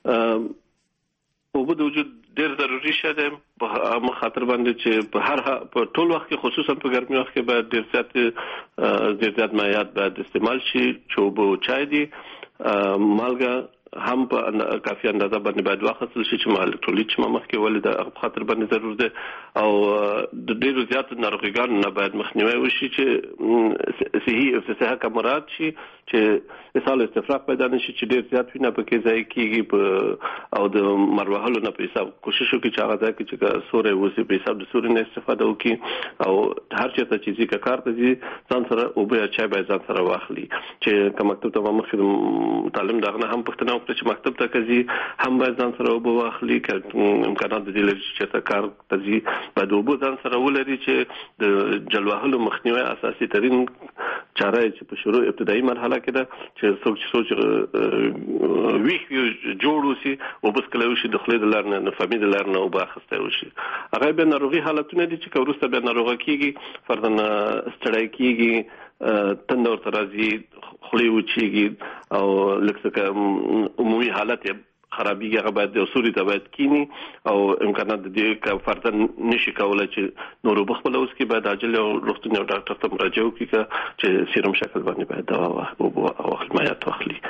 M: او د وجود ډېر ضروري شته په مخاطر باندې چې په هر په ټول وخت کې خصوصا په ګرمي وخت کې باید ډېر زیات ډېر زیات مایعات باید استعمال شي چوبو چای دي مالګه هم په کافي اندازه باندې باید واخصل شي چې مال ټولې چې مخ کې ولې د خاطر باندې ضرور ده او د ډېرو زیات ناروغیانو نه باید مخنیوي وشي چې صحي او صحه کمرات شي چې اسهال استفراغ پیدا نشي چې ډېر زیات وینه پکې ځای کېږي او د مروهلو نه په حساب کوشش وکړي چې هغه ځای کې چې سورې وسی په حساب د سورې نه استفاده وکړي او هر چېرته چې ځي کار ته ځي ځان سره او به چای به ځان سره واخلي چې کوم مکتب ته مخکې تعلیم دغه هم پښتنه چې مکتب ته کوي هم باید ځان سره وبو واخلي که امکانات دي لري چې ته کار ته ځي باید وبو ځان سره ولري چې د جلوهلو مخنیوي اساسي ترين چاره چې په شروع ابتدایي مرحله کې ده چې څوک چې سوچ ویښ جوړ وسی او بس کله وشي د خلې د لارنه نه فامي د لارنه او باخسته وشي هغه به ناروغي حالتونه دي چې کورسته به ناروغه کیږي فردن ستړی کیږي تندور ترازی خلی وچیږي او لکه عمومي حالت خرابېږي هغه باید د اصولي ته باید کینی او امکانات د دې کا فرض نشي کولای چې نور بخبل اوس کې باید عاجل او روغتوني ډاکټر ته مراجعه وکړي چې سیروم شکل باندې باید دوا او او حمایت واخلي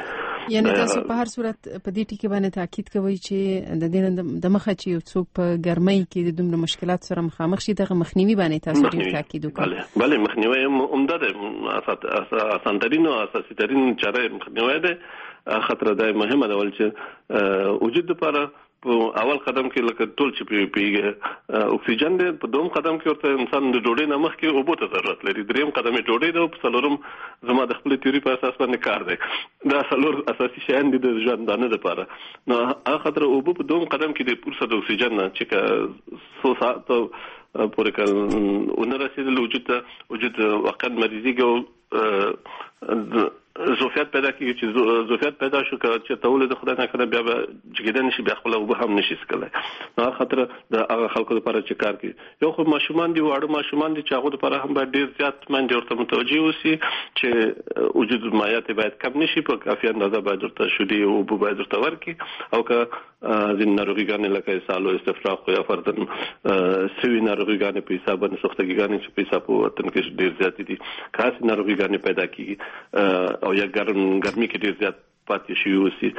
L: یعنی تاسو په هر صورت په دې ټکی باندې تاکید کوئ چې د دې د مخه چې یو څوک په ګرمۍ کې د دومره مشکلات سره مخامخ شي دغه مخنیوي باندې تاسو ډیر تاکید وکړئ.
M: بله بله مخنیوي عمده ده، اسان ترین او اساسي ترین چاره مخنیوي ده. خطر ده مهمه ده ول چې وجود لپاره په اول قدم کې لکه ټول چې پی پیږي اکسیجن دی، په دوم قدم کې ورته انسان د ډوډۍ نه مخکې اوبو ته ضرورت لري، دریم قدم یې ډوډۍ ده، په څلورم زما د خپل تیوري په اساس باندې کار دی. دا څلور اساسي شیان دي د ژوندانه لپاره. نو هغه خطر اوبو په دوم قدم کې د پورسه د اکسیجن نه چې څو ساعت پورې کله ونه رسیدل وجود ته وجود وقت مریضي کې زوفیات پیدا کیږي، چې زوفیات پیدا شو چې تولید خدای نه کړه بیا به جګیدل شي، بیا خپل وب هم نشي سکلای. نو خطر د هغه خلکو لپاره چې کار کوي. یو خو ماشومان دي، واړه ماشومان دي چې هغه لپاره هم باید ډیر زیات منځ ورته متوجي اوسي چې وجود مایات باید کم نشي، په کافي اندازه باید ورته شودي او وب باید ورته ورکي، او که ځین ناروغیګان لکه اسهال او استفراغ یا فردن سوي ناروغیګان په حساب باندې سختګیګان چې په حساب وطن کې ډیر زیات دي، خاص ناروغیګان پیدا کیږي او یا ګرم ګرمي کې ډیر زیات پاتې شي اوسي.